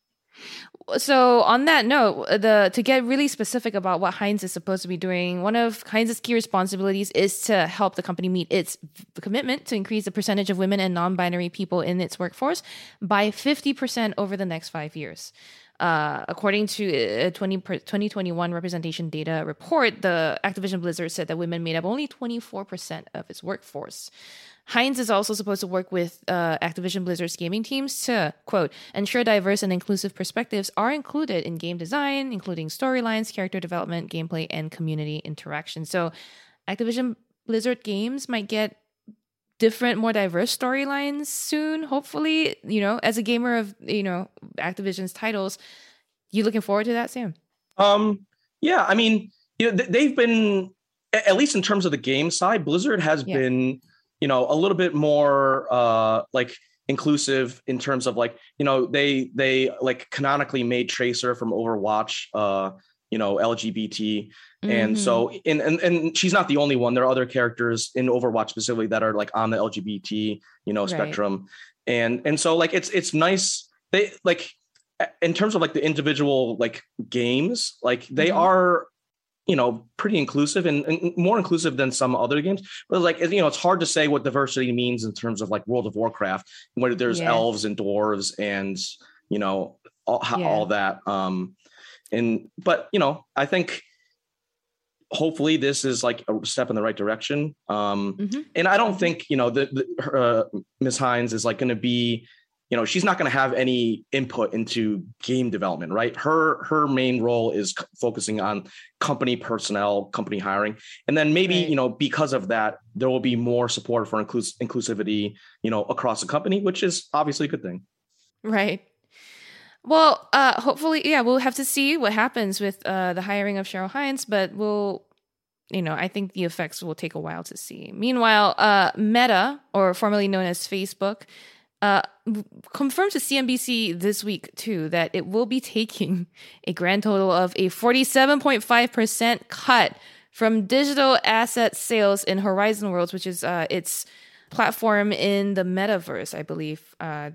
So on that note, to get really specific about what Hines is supposed to be doing, one of Hines' key responsibilities is to help the company meet its commitment to increase the percentage of women and non-binary people in its workforce by 50% over the next 5 years. According to a 2021 representation data report, the Activision Blizzard said that women made up only 24% of its workforce. Hines is also supposed to work with Activision Blizzard's gaming teams to, quote, ensure diverse and inclusive perspectives are included in game design, including storylines, character development, gameplay, and community interaction. So Activision Blizzard games might get different, more diverse storylines soon, hopefully. You know, as a gamer of, you know, Activision's titles, you looking forward to that, Sam? Yeah, I mean, you know, they've been at least in terms of the game side, Blizzard has been, a little bit more like inclusive in terms of like, they like canonically made Tracer from Overwatch, LGBT. And so, and she's not the only one. There are other characters in Overwatch specifically that are like on the LGBT, spectrum. And so like, it's nice. They like, in terms of like the individual like games, like they are, pretty inclusive and more inclusive than some other games. But like, it's hard to say what diversity means in terms of like World of Warcraft, where there's elves and dwarves and, all that. But I think hopefully this is like a step in the right direction. And I don't think, Ms. Hines is like going to be, she's not going to have any input into game development, right? Her main role is focusing on company personnel, company hiring. And then maybe, because of that, there will be more support for inclusivity, across the company, which is obviously a good thing. Right. Well, hopefully, we'll have to see what happens with the hiring of Cheryl Hines, but I think the effects will take a while to see. Meanwhile, Meta, or formerly known as Facebook, confirmed to CNBC this week, too, that it will be taking a grand total of a 47.5% cut from digital asset sales in Horizon Worlds, which is its platform in the metaverse, I believe.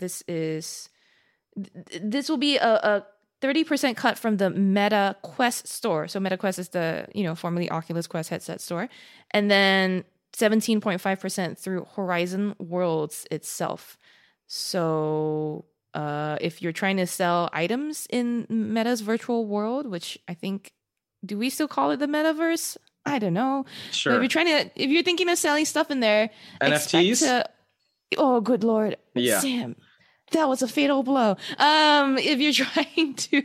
This will be a 30% cut from the Meta Quest store. So Meta Quest is the, formerly Oculus Quest headset store. And then 17.5% through Horizon Worlds itself. So if you're trying to sell items in Meta's virtual world, which I think, do we still call it the metaverse? I don't know. Sure. But if you're thinking of selling stuff in there, NFTs? Oh, good Lord. Yeah. Sam, that was a fatal blow. If you're trying to,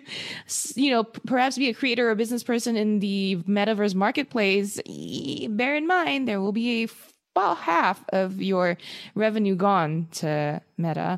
perhaps be a creator or business person in the metaverse marketplace, bear in mind there will be about half of your revenue gone to Meta.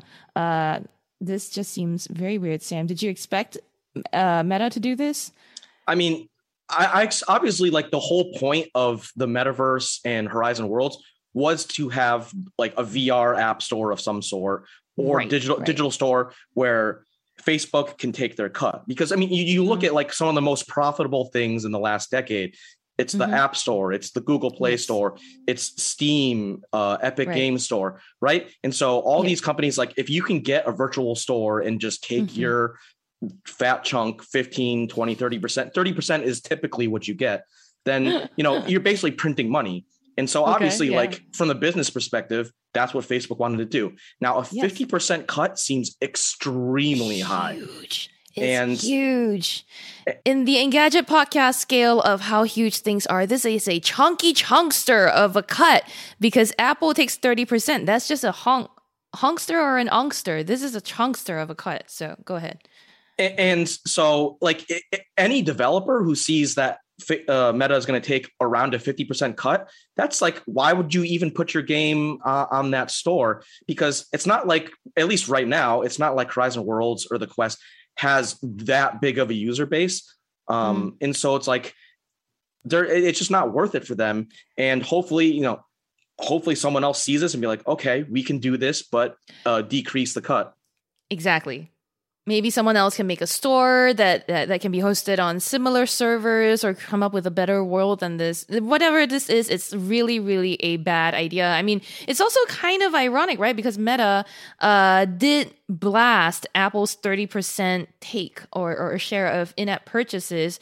This just seems very weird, Sam. Did you expect Meta to do this? I mean, I obviously like the whole point of the metaverse and Horizon Worlds was to have like a VR app store of some sort or digital store where Facebook can take their cut. Because I mean, you look at like some of the most profitable things in the last decade. It's the App Store, it's the Google Play Store, it's Steam, Epic Game Store, right? And so all these companies, like if you can get a virtual store and just take your fat chunk, 15, 20, 30%, 30% is typically what you get, then, you're basically printing money. And so obviously, like from the business perspective, that's what Facebook wanted to do. Now, a 50% cut seems extremely high. It's huge. In the Engadget podcast scale of how huge things are, this is a chunky chunkster of a cut because Apple takes 30%. That's just a honkster or an onkster. This is a chunkster of a cut. So go ahead. And so like any developer who sees that Meta is going to take around a 50% cut, that's like, why would you even put your game on that store? Because it's not like, at least right now, it's not like Horizon Worlds or the Quest has that big of a user base. And so it's like, it's just not worth it for them. And hopefully someone else sees this and be like, okay, we can do this, but decrease the cut. Exactly. Maybe someone else can make a store that can be hosted on similar servers or come up with a better world than this. Whatever this is, it's really, really a bad idea. I mean, it's also kind of ironic, right? Because Meta did blast Apple's 30% take or share of in-app purchases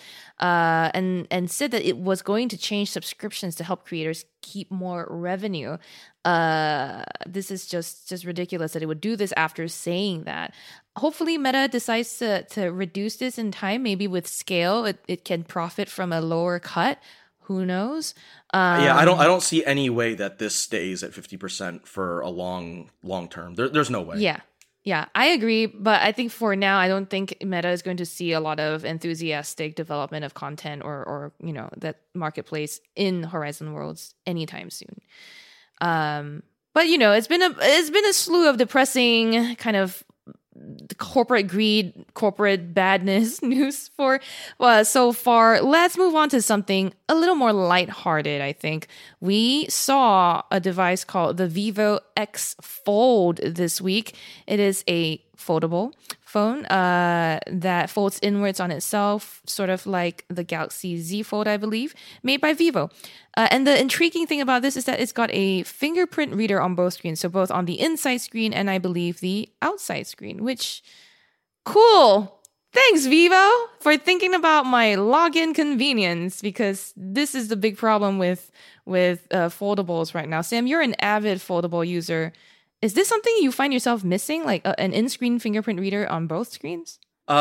and said that it was going to change subscriptions to help creators keep more revenue. This is just ridiculous that it would do this after saying that. Hopefully Meta decides to reduce this in time. Maybe with scale, it can profit from a lower cut. Who knows? I don't see any way that this stays at 50% for a long term. There's no way. Yeah, I agree. But I think for now, I don't think Meta is going to see a lot of enthusiastic development of content or that marketplace in Horizon Worlds anytime soon. But it's been a slew of depressing kind of corporate greed, corporate badness news for so far. Let's move on to something a little more lighthearted, I think. We saw a device called the Vivo X Fold this week. It is a foldable phone that folds inwards on itself, sort of like the Galaxy Z Fold, I believe, made by Vivo. And the intriguing thing about this is that it's got a fingerprint reader on both screens, so both on the inside screen and I believe the outside screen, which, cool. Thanks, Vivo, for thinking about my login convenience, because this is the big problem with foldables right now. Sam, you're an avid foldable user. Is this something you find yourself missing, like an in-screen fingerprint reader on both screens?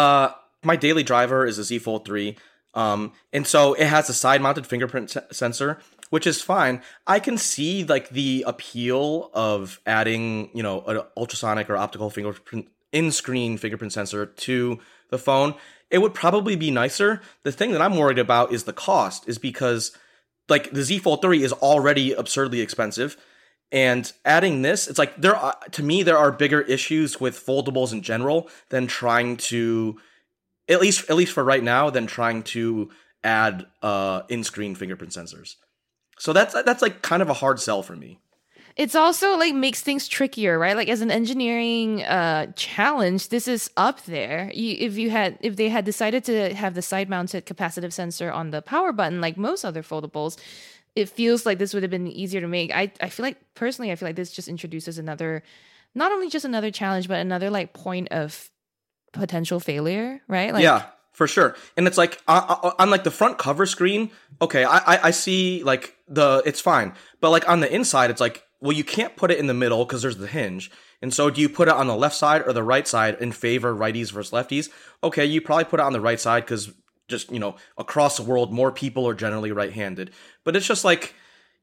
My daily driver is a Z Fold 3. And so it has a side-mounted fingerprint sensor, which is fine. I can see like the appeal of adding, an ultrasonic or optical fingerprint in-screen fingerprint sensor to the phone. It would probably be nicer. The thing that I'm worried about is the cost, is because like the Z Fold 3 is already absurdly expensive. And adding this, it's like there are bigger issues with foldables in general than trying to, at least for right now, than trying to add in-screen fingerprint sensors. So that's like kind of a hard sell for me. It's also like makes things trickier, right? Like as an engineering challenge, this is up there. If they had decided to have the side-mounted capacitive sensor on the power button, like most other foldables, it feels like this would have been easier to make. I feel like this just introduces not only just another challenge, but another like point of potential failure, right? Like, yeah, for sure. And it's like on like the front cover screen, okay, I see like it's fine, but like on the inside, it's like, well, you can't put it in the middle because there's the hinge. And so do you put it on the left side or the right side and favor righties versus lefties? Okay, you probably put it on the right side because just, across the world, more people are generally right-handed. But it's just like,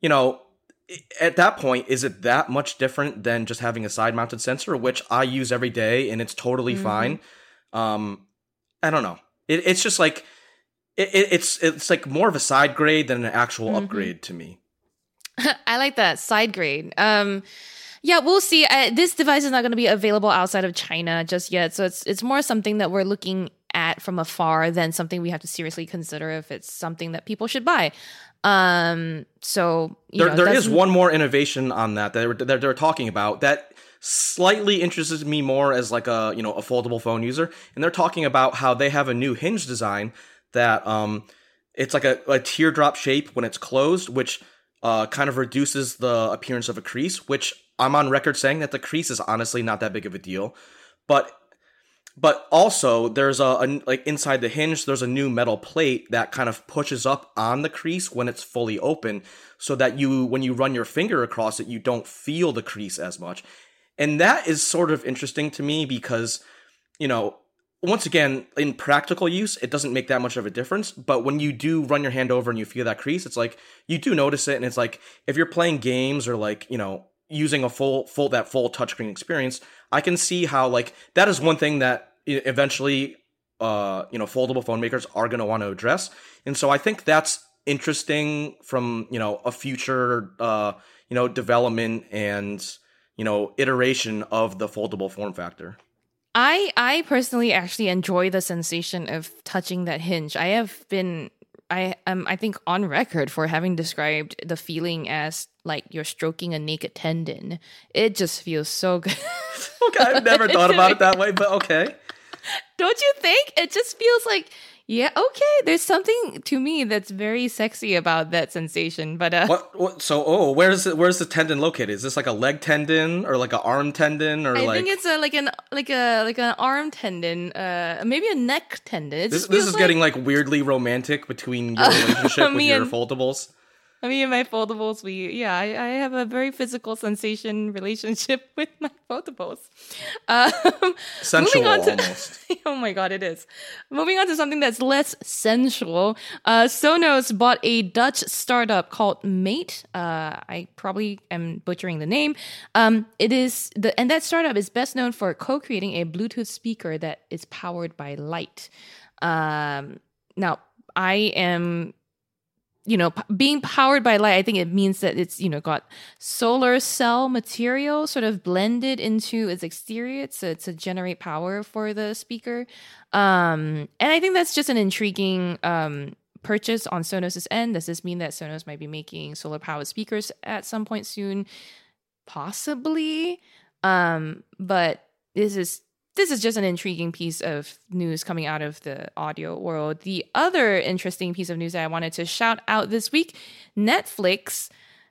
at that point, is it that much different than just having a side-mounted sensor, which I use every day and it's totally fine? I don't know. It's just like, it's like more of a side grade than an actual upgrade to me. I like that, side grade. Yeah, we'll see. This device is not going to be available outside of China just yet, so it's more something that we're looking at from afar than something we have to seriously consider if it's something that people should buy. So there is one more innovation on that they're talking about that slightly interests me more as like a foldable phone user, and they're talking about how they have a new hinge design that it's like a teardrop shape when it's closed, which kind of reduces the appearance of a crease, which I'm on record saying that the crease is honestly not that big of a deal. But also there's like inside the hinge, there's a new metal plate that kind of pushes up on the crease when it's fully open, so that when you run your finger across it, you don't feel the crease as much. And that is sort of interesting to me because, once again, in practical use, it doesn't make that much of a difference. But when you do run your hand over and you feel that crease, it's like you do notice it. And it's like if you're playing games or like, using a full touchscreen experience, I can see how like that is one thing that eventually, foldable phone makers are going to want to address. And so I think that's interesting from, a future, development and, iteration of the foldable form factor. I personally actually enjoy the sensation of touching that hinge. I think on record for having described the feeling as like you're stroking a naked tendon. It just feels so good. Okay, I've never thought about it that way, but okay. Don't you think? It just feels like, yeah, okay. There's something to me that's very sexy about that sensation. But what? So, where's the tendon located? Is this like a leg tendon or like an arm tendon or I think it's like an arm tendon, maybe a neck tendon. This is like, getting like weirdly romantic between your relationship with your foldables. Me and my foldables, I have a very physical sensation relationship with my foldables. Sensual almost. Oh my god, it is. Moving on to something that's less sensual. Sonos bought a Dutch startup called Mate. I probably am butchering the name. And that startup is best known for co-creating a Bluetooth speaker that is powered by light. Now, I am being powered by light, I think it means that it's, got solar cell material sort of blended into its exterior to generate power for the speaker. And I think that's just an intriguing purchase on Sonos' end. Does this mean that Sonos might be making solar powered speakers at some point soon? Possibly. But this is just an intriguing piece of news coming out of the audio world. The other interesting piece of news that I wanted to shout out this week, Netflix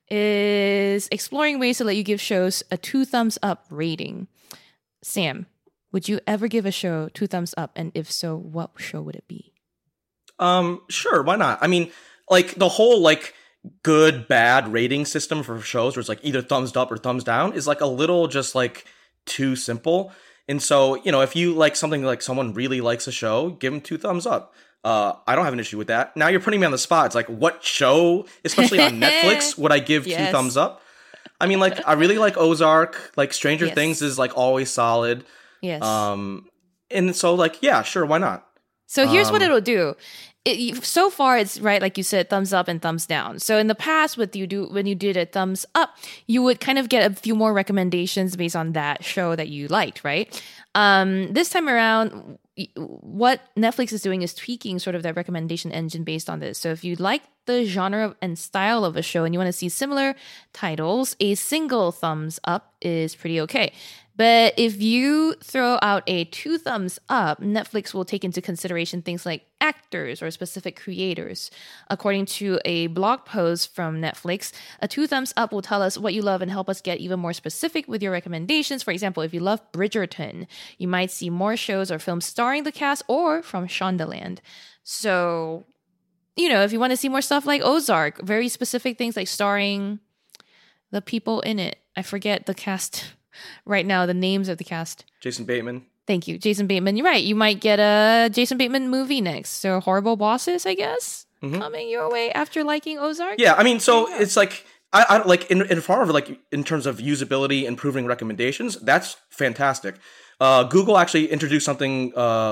is exploring ways to let you give shows a 2 thumbs up rating. Sam, would you ever give a show 2 thumbs up? And if so, what show would it be? Sure, why not? I mean, like the whole like good bad rating system for shows where it's like either thumbs up or thumbs down is like a little just like too simple. And so, if you like something like someone really likes a show, give them 2 thumbs up. I don't have an issue with that. Now you're putting me on the spot. It's like, what show, especially on Netflix, would I give 2 thumbs up? I mean, like, I really like Ozark. Like, Stranger Things is like always solid. Yes. And so, like, yeah, sure, why not? So here's what it'll do. So far, it's right, like you said, thumbs up and thumbs down. So in the past, when you did a thumbs up, you would kind of get a few more recommendations based on that show that you liked, right? This time around, what Netflix is doing is tweaking sort of their recommendation engine based on this. So if you like the genre and style of a show and you want to see similar titles, a single thumbs up is pretty okay. But if you throw out a 2 thumbs up, Netflix will take into consideration things like actors or specific creators. According to a blog post from Netflix, a 2 thumbs up will tell us what you love and help us get even more specific with your recommendations. For example, if you love Bridgerton, you might see more shows or films starring the cast or from Shondaland. So, if you want to see more stuff like Ozark, very specific things like starring the people in it. I forget the cast right now, the names of the cast. Jason Bateman. Thank you. Jason Bateman. You're right. You might get a Jason Bateman movie next. So Horrible Bosses, I guess, coming your way after liking Ozark. Yeah, I mean, so it's like, I like in far of like in terms of usability, improving recommendations, that's fantastic. Google actually introduced something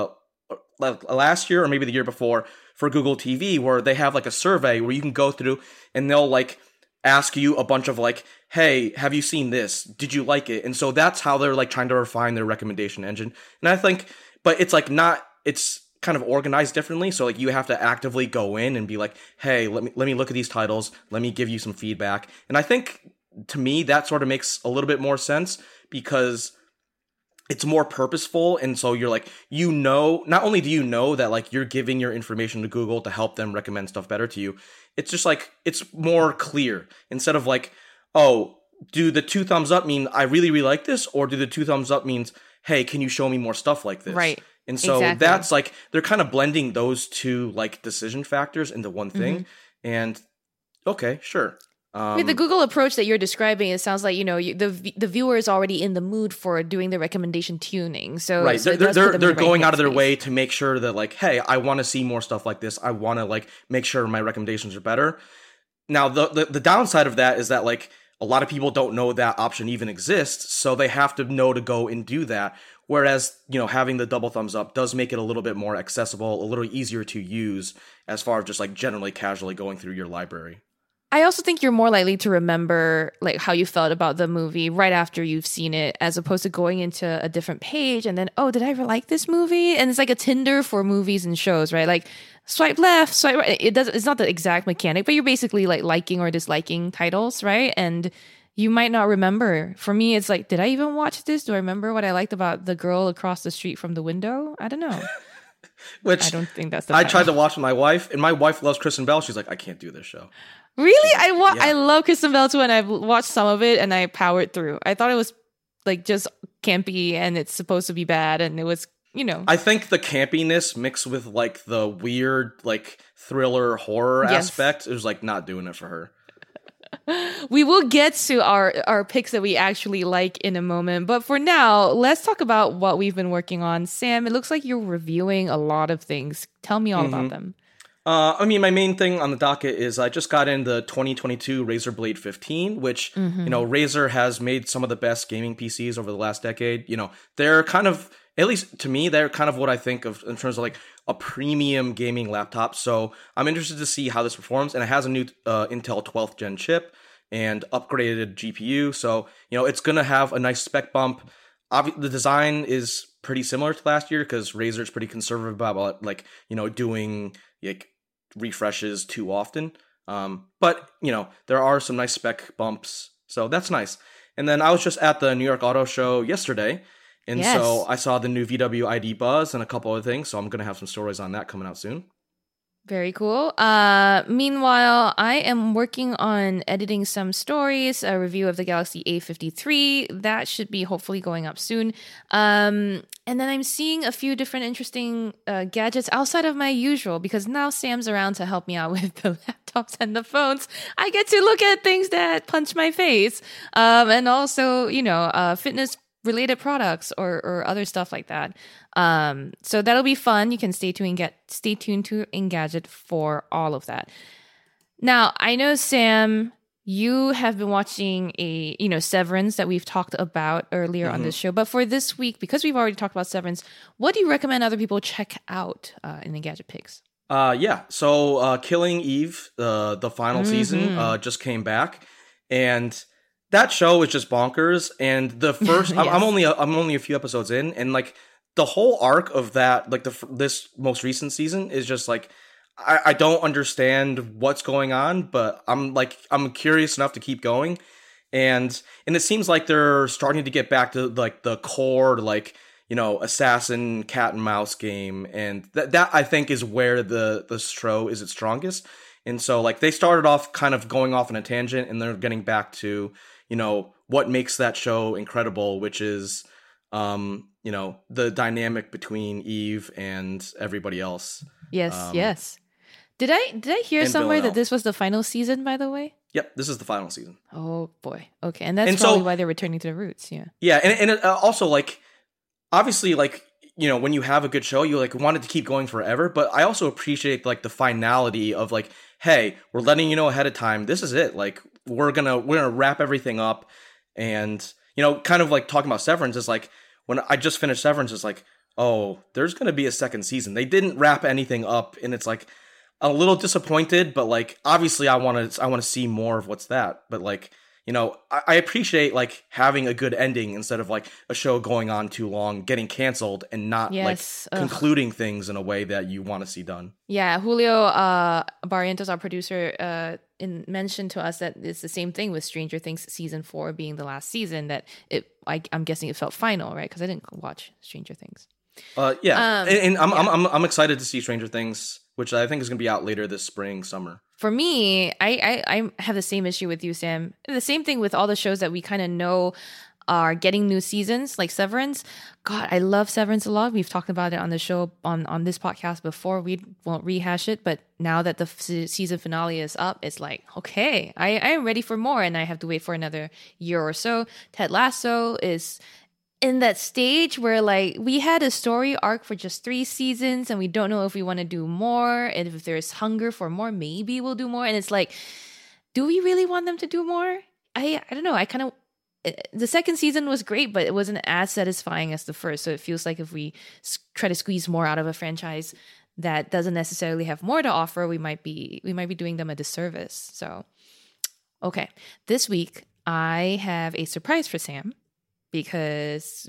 last year or maybe the year before for Google TV where they have like a survey where you can go through and they'll like ask you a bunch of like, hey, have you seen this? Did you like it? And so that's how they're like trying to refine their recommendation engine. And I think, but it's like it's kind of organized differently. So like you have to actively go in and be like, hey, let me look at these titles. Let me give you some feedback. And I think to me, that sort of makes a little bit more sense because it's more purposeful. And so you're like, not only do you know that like you're giving your information to Google to help them recommend stuff better to you, it's just like, it's more clear instead of like, oh, do the 2 thumbs up mean I really, really like this? Or do the 2 thumbs up means, hey, can you show me more stuff like this? Right. And so that's like, they're kind of blending those two like decision factors into one thing. And okay, sure. With the Google approach that you're describing, it sounds like, the viewer is already in the mood for doing the recommendation tuning. So right, so they're going out of their way to make sure that like, hey, I want to see more stuff like this. I want to like make sure my recommendations are better. Now, the downside of that is that like a lot of people don't know that option even exists, so they have to know to go and do that. Whereas, having the double thumbs up does make it a little bit more accessible, a little easier to use as far as just like generally casually going through your library. I also think you're more likely to remember like how you felt about the movie right after you've seen it, as opposed to going into a different page and then, oh, did I ever like this movie? And it's like a Tinder for movies and shows, right? Like swipe left, swipe right. It's not the exact mechanic, but you're basically like liking or disliking titles, right? And you might not remember. For me, it's like, did I even watch this? Do I remember what I liked about the girl across the street from the window? I don't know. Which I don't think that's the I tried to watch with my wife, and my wife loves Kristen Bell. She's like, I can't do this show. Really? I love Kristen Bell too, and I've watched some of it and I powered through. I thought it was like just campy and it's supposed to be bad, and it was, I think the campiness mixed with like the weird like thriller horror aspect, it was like not doing it for her. We will get to our picks that we actually like in a moment, but for now, let's talk about what we've been working on. Sam, it looks like you're reviewing a lot of things. Tell me all about them. I mean, my main thing on the docket is I just got in the 2022 Razer Blade 15, which, Razer has made some of the best gaming PCs over the last decade. They're kind of at least to me, they're kind of what I think of in terms of like a premium gaming laptop. So I'm interested to see how this performs. And it has a new Intel 12th gen chip and upgraded GPU. So, it's going to have a nice spec bump. The design is pretty similar to last year because Razer's pretty conservative about like, doing like refreshes too often. But, there are some nice spec bumps. So that's nice. And then I was just at the New York Auto Show yesterday. And so I saw the new VW ID Buzz and a couple other things. So I'm going to have some stories on that coming out soon. Very cool. Meanwhile, I am working on editing some stories, a review of the Galaxy A53. That should be hopefully going up soon. And then I'm seeing a few different interesting gadgets outside of my usual, because now Sam's around to help me out with the laptops and the phones. I get to look at things that punch my face. And also, fitness related products or other stuff like that. So that'll be fun. You can stay tuned to Engadget for all of that. Now, I know, Sam, you have been watching Severance that we've talked about earlier on this show. But for this week, because we've already talked about Severance, what do you recommend other people check out in the Engadget picks? So Killing Eve, the final season, just came back, and that show is just bonkers. And the first, yes. I'm only a few episodes in, and like the whole arc of that, like this most recent season is just like, I don't understand what's going on, but I'm curious enough to keep going. And it seems like they're starting to get back to like the core, like, assassin cat and mouse game. And that I think is where the show is its strongest. And so like they started off kind of going off on a tangent, and they're getting back to, what makes that show incredible, which is, the dynamic between Eve and everybody else. Yes. Did I hear somewhere that this was the final season, by the way? Yep, this is the final season. Oh boy. Okay, and that's probably why they're returning to the roots. Yeah. Yeah, and it, also like, obviously, like, when you have a good show, you like want it to keep going forever. But I also appreciate like the finality of like, hey, we're letting you know ahead of time. This is it. Like we're gonna wrap everything up, and kind of like talking about Severance is like, when I just finished Severance, it's like, oh, there's gonna be a second season. They didn't wrap anything up, and it's like a little disappointed. But like, obviously, I want to see more of what's that. But like, I appreciate like having a good ending instead of like a show going on too long, getting canceled, and not concluding things in a way that you want to see done. Yeah, Julio Barrientos, our producer, mentioned to us that it's the same thing with Stranger Things season 4 being the last season. That I'm guessing it felt final, right? Because I didn't watch Stranger Things. And I'm excited to see Stranger Things, which I think is going to be out later this spring, summer. For me, I have the same issue with you, Sam. The same thing with all the shows that we kind of know are getting new seasons, like Severance. God, I love Severance a lot. We've talked about it on the show, on this podcast before. We won't rehash it, but now that the season finale is up, it's like, okay, I am ready for more, and I have to wait for another year or so. Ted Lasso is in that stage where like we had a story arc for just 3 seasons, and we don't know if we want to do more, and if there's hunger for more, maybe we'll do more. And it's like, do we really want them to do more? I don't know. I kind of, the second season was great, but it wasn't as satisfying as the first. So it feels like if we try to squeeze more out of a franchise that doesn't necessarily have more to offer, we might be doing them a disservice. So, okay, this week I have a surprise for Sam. Because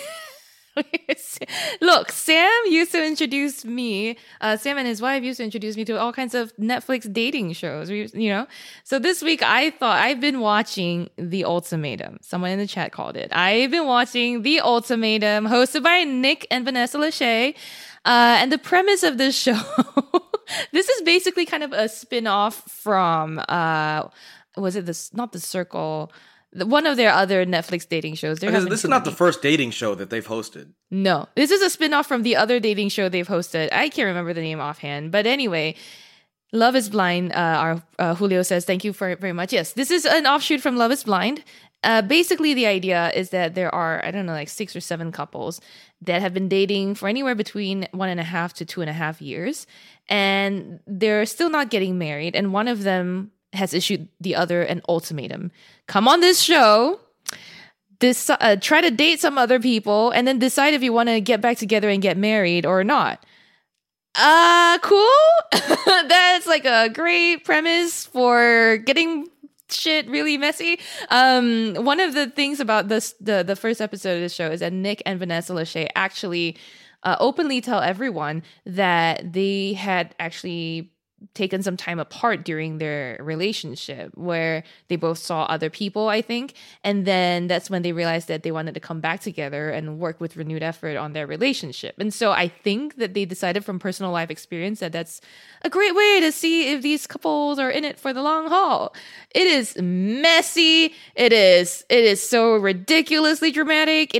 look, Sam used to introduce me, Sam and his wife used to introduce me to all kinds of Netflix dating shows, So this week I've been watching The Ultimatum. Someone in the chat called it. I've been watching The Ultimatum, hosted by Nick and Vanessa Lachey. And the premise of this show, this is basically kind of a spin-off from, not The Circle, one of their other Netflix dating shows. This is not the first dating show that they've hosted. No, this is a spin-off from the other dating show they've hosted. I can't remember the name offhand. But anyway, Love is Blind, our Julio says, thank you very much. Yes, this is an offshoot from Love is Blind. Basically, the idea is that there are, 6 or 7 couples that have been dating for anywhere between 1.5 to 2.5 years. And they're still not getting married. And one of them has issued the other an ultimatum. Come on this show, try to date some other people and then decide if you want to get back together and get married or not. Cool. That's like a great premise for getting shit really messy. One of the things about the first episode of the show is that Nick and Vanessa Lachey actually openly tell everyone that they had actually taken some time apart during their relationship where they both saw other people, I think. And then that's when they realized that they wanted to come back together and work with renewed effort on their relationship. And so I think that they decided from personal life experience that that's a great way to see if these couples are in it for the long haul. It is messy. It is so ridiculously dramatic.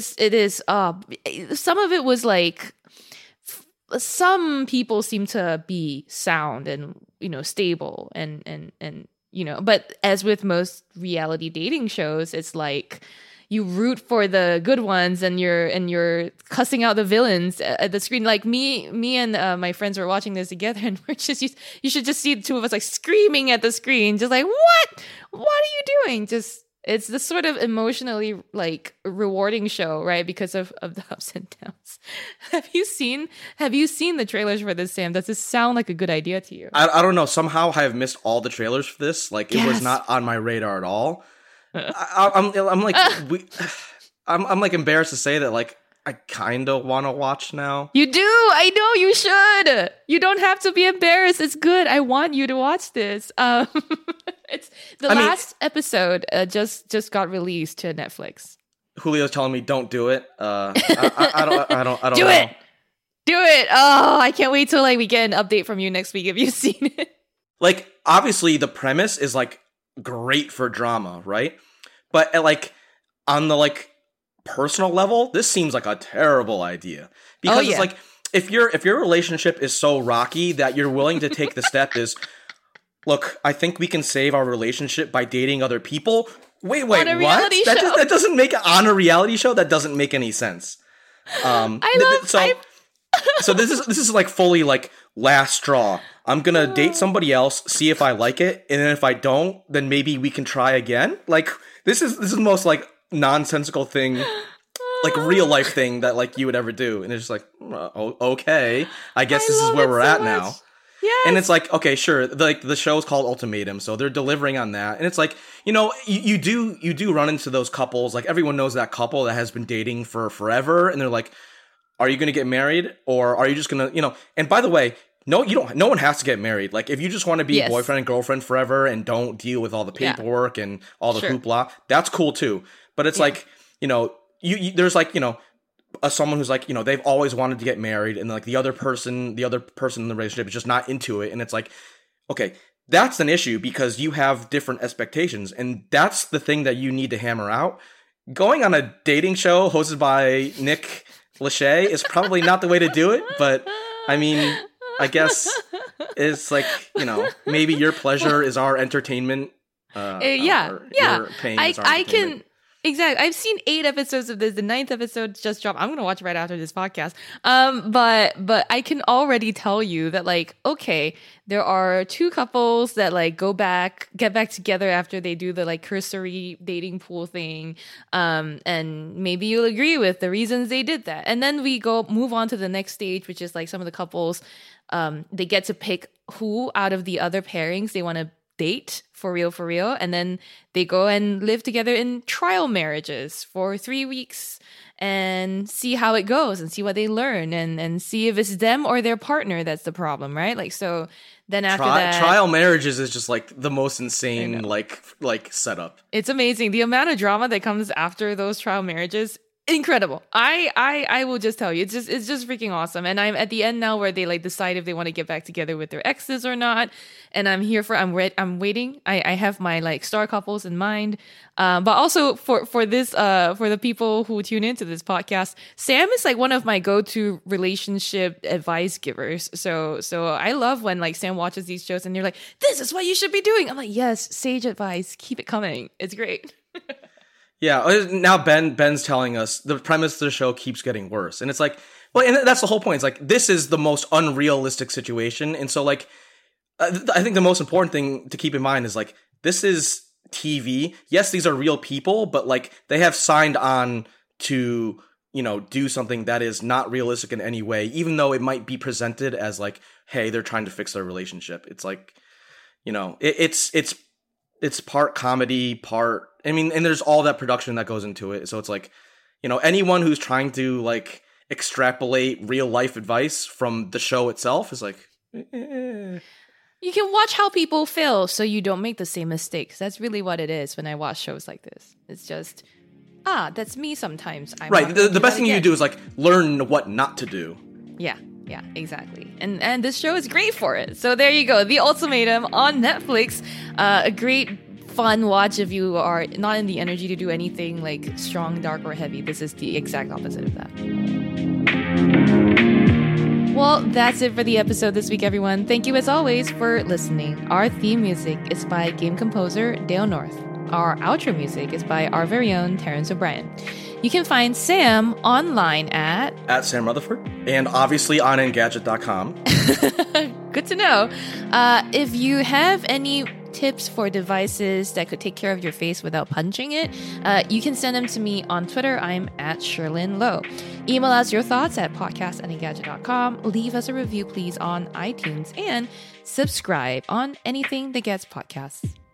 Some of it was like, some people seem to be sound and, stable and but as with most reality dating shows, it's like you root for the good ones and you're cussing out the villains at the screen. Like me and my friends were watching this together, and you should just see the two of us like screaming at the screen, just like, what are you doing? It's this sort of emotionally like rewarding show, right? Because of the ups and downs. Have you seen the trailers for this, Sam? Does this sound like a good idea to you? I don't know. Somehow I have missed all the trailers for this. Like it was not on my radar at all. I'm like embarrassed to say that like I kind of want to watch now. You do. I know you should. You don't have to be embarrassed. It's good. I want you to watch this. It's the last episode just got released to Netflix. Julio's telling me don't do it. I don't do know. it. Do it. Oh, I can't wait till like we get an update from you next week if you've seen it. Like obviously the premise is like great for drama, right? But like on the like personal level, this seems like a terrible idea because it's like if your relationship is so rocky that you're willing to take the step is, look, I think we can save our relationship by dating other people. Wait, what? That doesn't make it on a reality show. That doesn't make any sense. So this is like fully like last straw. I'm gonna date somebody else, see if I like it, and then if I don't, then maybe we can try again. Like this is the most like nonsensical thing, like real life thing that like you would ever do, and it's just like, okay, I guess this is where we're at now. Yes. And it's like, okay, sure, like the show is called Ultimatum, so they're delivering on that, and it's like, you do run into those couples, like everyone knows that couple that has been dating for forever, and they're like, are you going to get married, or are you just going to, and by the way, no one has to get married. Like if you just want to be boyfriend and girlfriend forever and don't deal with all the paperwork and all the hoopla, that's cool too. But it's like, there's like, someone who's like, they've always wanted to get married, and like the other person in the relationship is just not into it. And it's like, okay, that's an issue because you have different expectations. And that's the thing that you need to hammer out. Going on a dating show hosted by Nick Lachey is probably not the way to do it. But I mean, I guess it's like, maybe your pleasure is our entertainment. Your pain is our entertainment. Exactly. I've seen 8 episodes of this. The 9th episode just dropped. I'm going to watch right after this podcast. But I can already tell you that like, okay, there are 2 couples that like get back together after they do the like cursory dating pool thing. And maybe you'll agree with the reasons they did that. And then we move on to the next stage, which is like some of the couples, they get to pick who out of the other pairings they want to date for real, and then they go and live together in trial marriages for 3 weeks and see how it goes and see what they learn and see if it's them or their partner that's the problem, right? Like, so then after that, trial marriages is just like the most insane like setup. It's amazing the amount of drama that comes after those trial marriages. Incredible. I will just tell you, it's just freaking awesome. And I'm at the end now where they like decide if they want to get back together with their exes or not. And I'm waiting. I have my like star couples in mind. But also for this, for the people who tune into this podcast, Sam is like one of my go-to relationship advice givers. So I love when like Sam watches these shows and you're like, this is what you should be doing. I'm like, yes, sage advice. Keep it coming. It's great. Yeah, now Ben's telling us the premise of the show keeps getting worse. And it's like, well, and that's the whole point. It's like, this is the most unrealistic situation. And so like, I think the most important thing to keep in mind is like, this is TV. Yes, these are real people, but like they have signed on to, you know, do something that is not realistic in any way, even though it might be presented as like, hey, they're trying to fix their relationship. It's like, you know, it's part comedy, part, I mean, and there's all that production that goes into it. So it's like, you know, anyone who's trying to like extrapolate real life advice from the show itself is like, You can watch how people fail so you don't make the same mistakes. That's really what it is when I watch shows like this. It's just, that's me sometimes. Right. The best thing you do is like learn what not to do. Yeah, exactly. And this show is great for it. So there you go. The Ultimatum on Netflix. A great fun watch if you are not in the energy to do anything like strong, dark, or heavy. This is the exact opposite of that. Well, that's it for the episode this week, everyone. Thank you, as always, for listening. Our theme music is by game composer Dale North. Our outro music is by our very own Terrence O'Brien. You can find Sam online at Sam Rutherford, and obviously on Engadget.com. Good to know. If you have any tips for devices that could take care of your face without punching it, you can send them to me on Twitter. I'm at Sherlyn Low. Email us your thoughts at podcast@engadget.com. Leave us a review, please, on iTunes, and subscribe on anything that gets podcasts.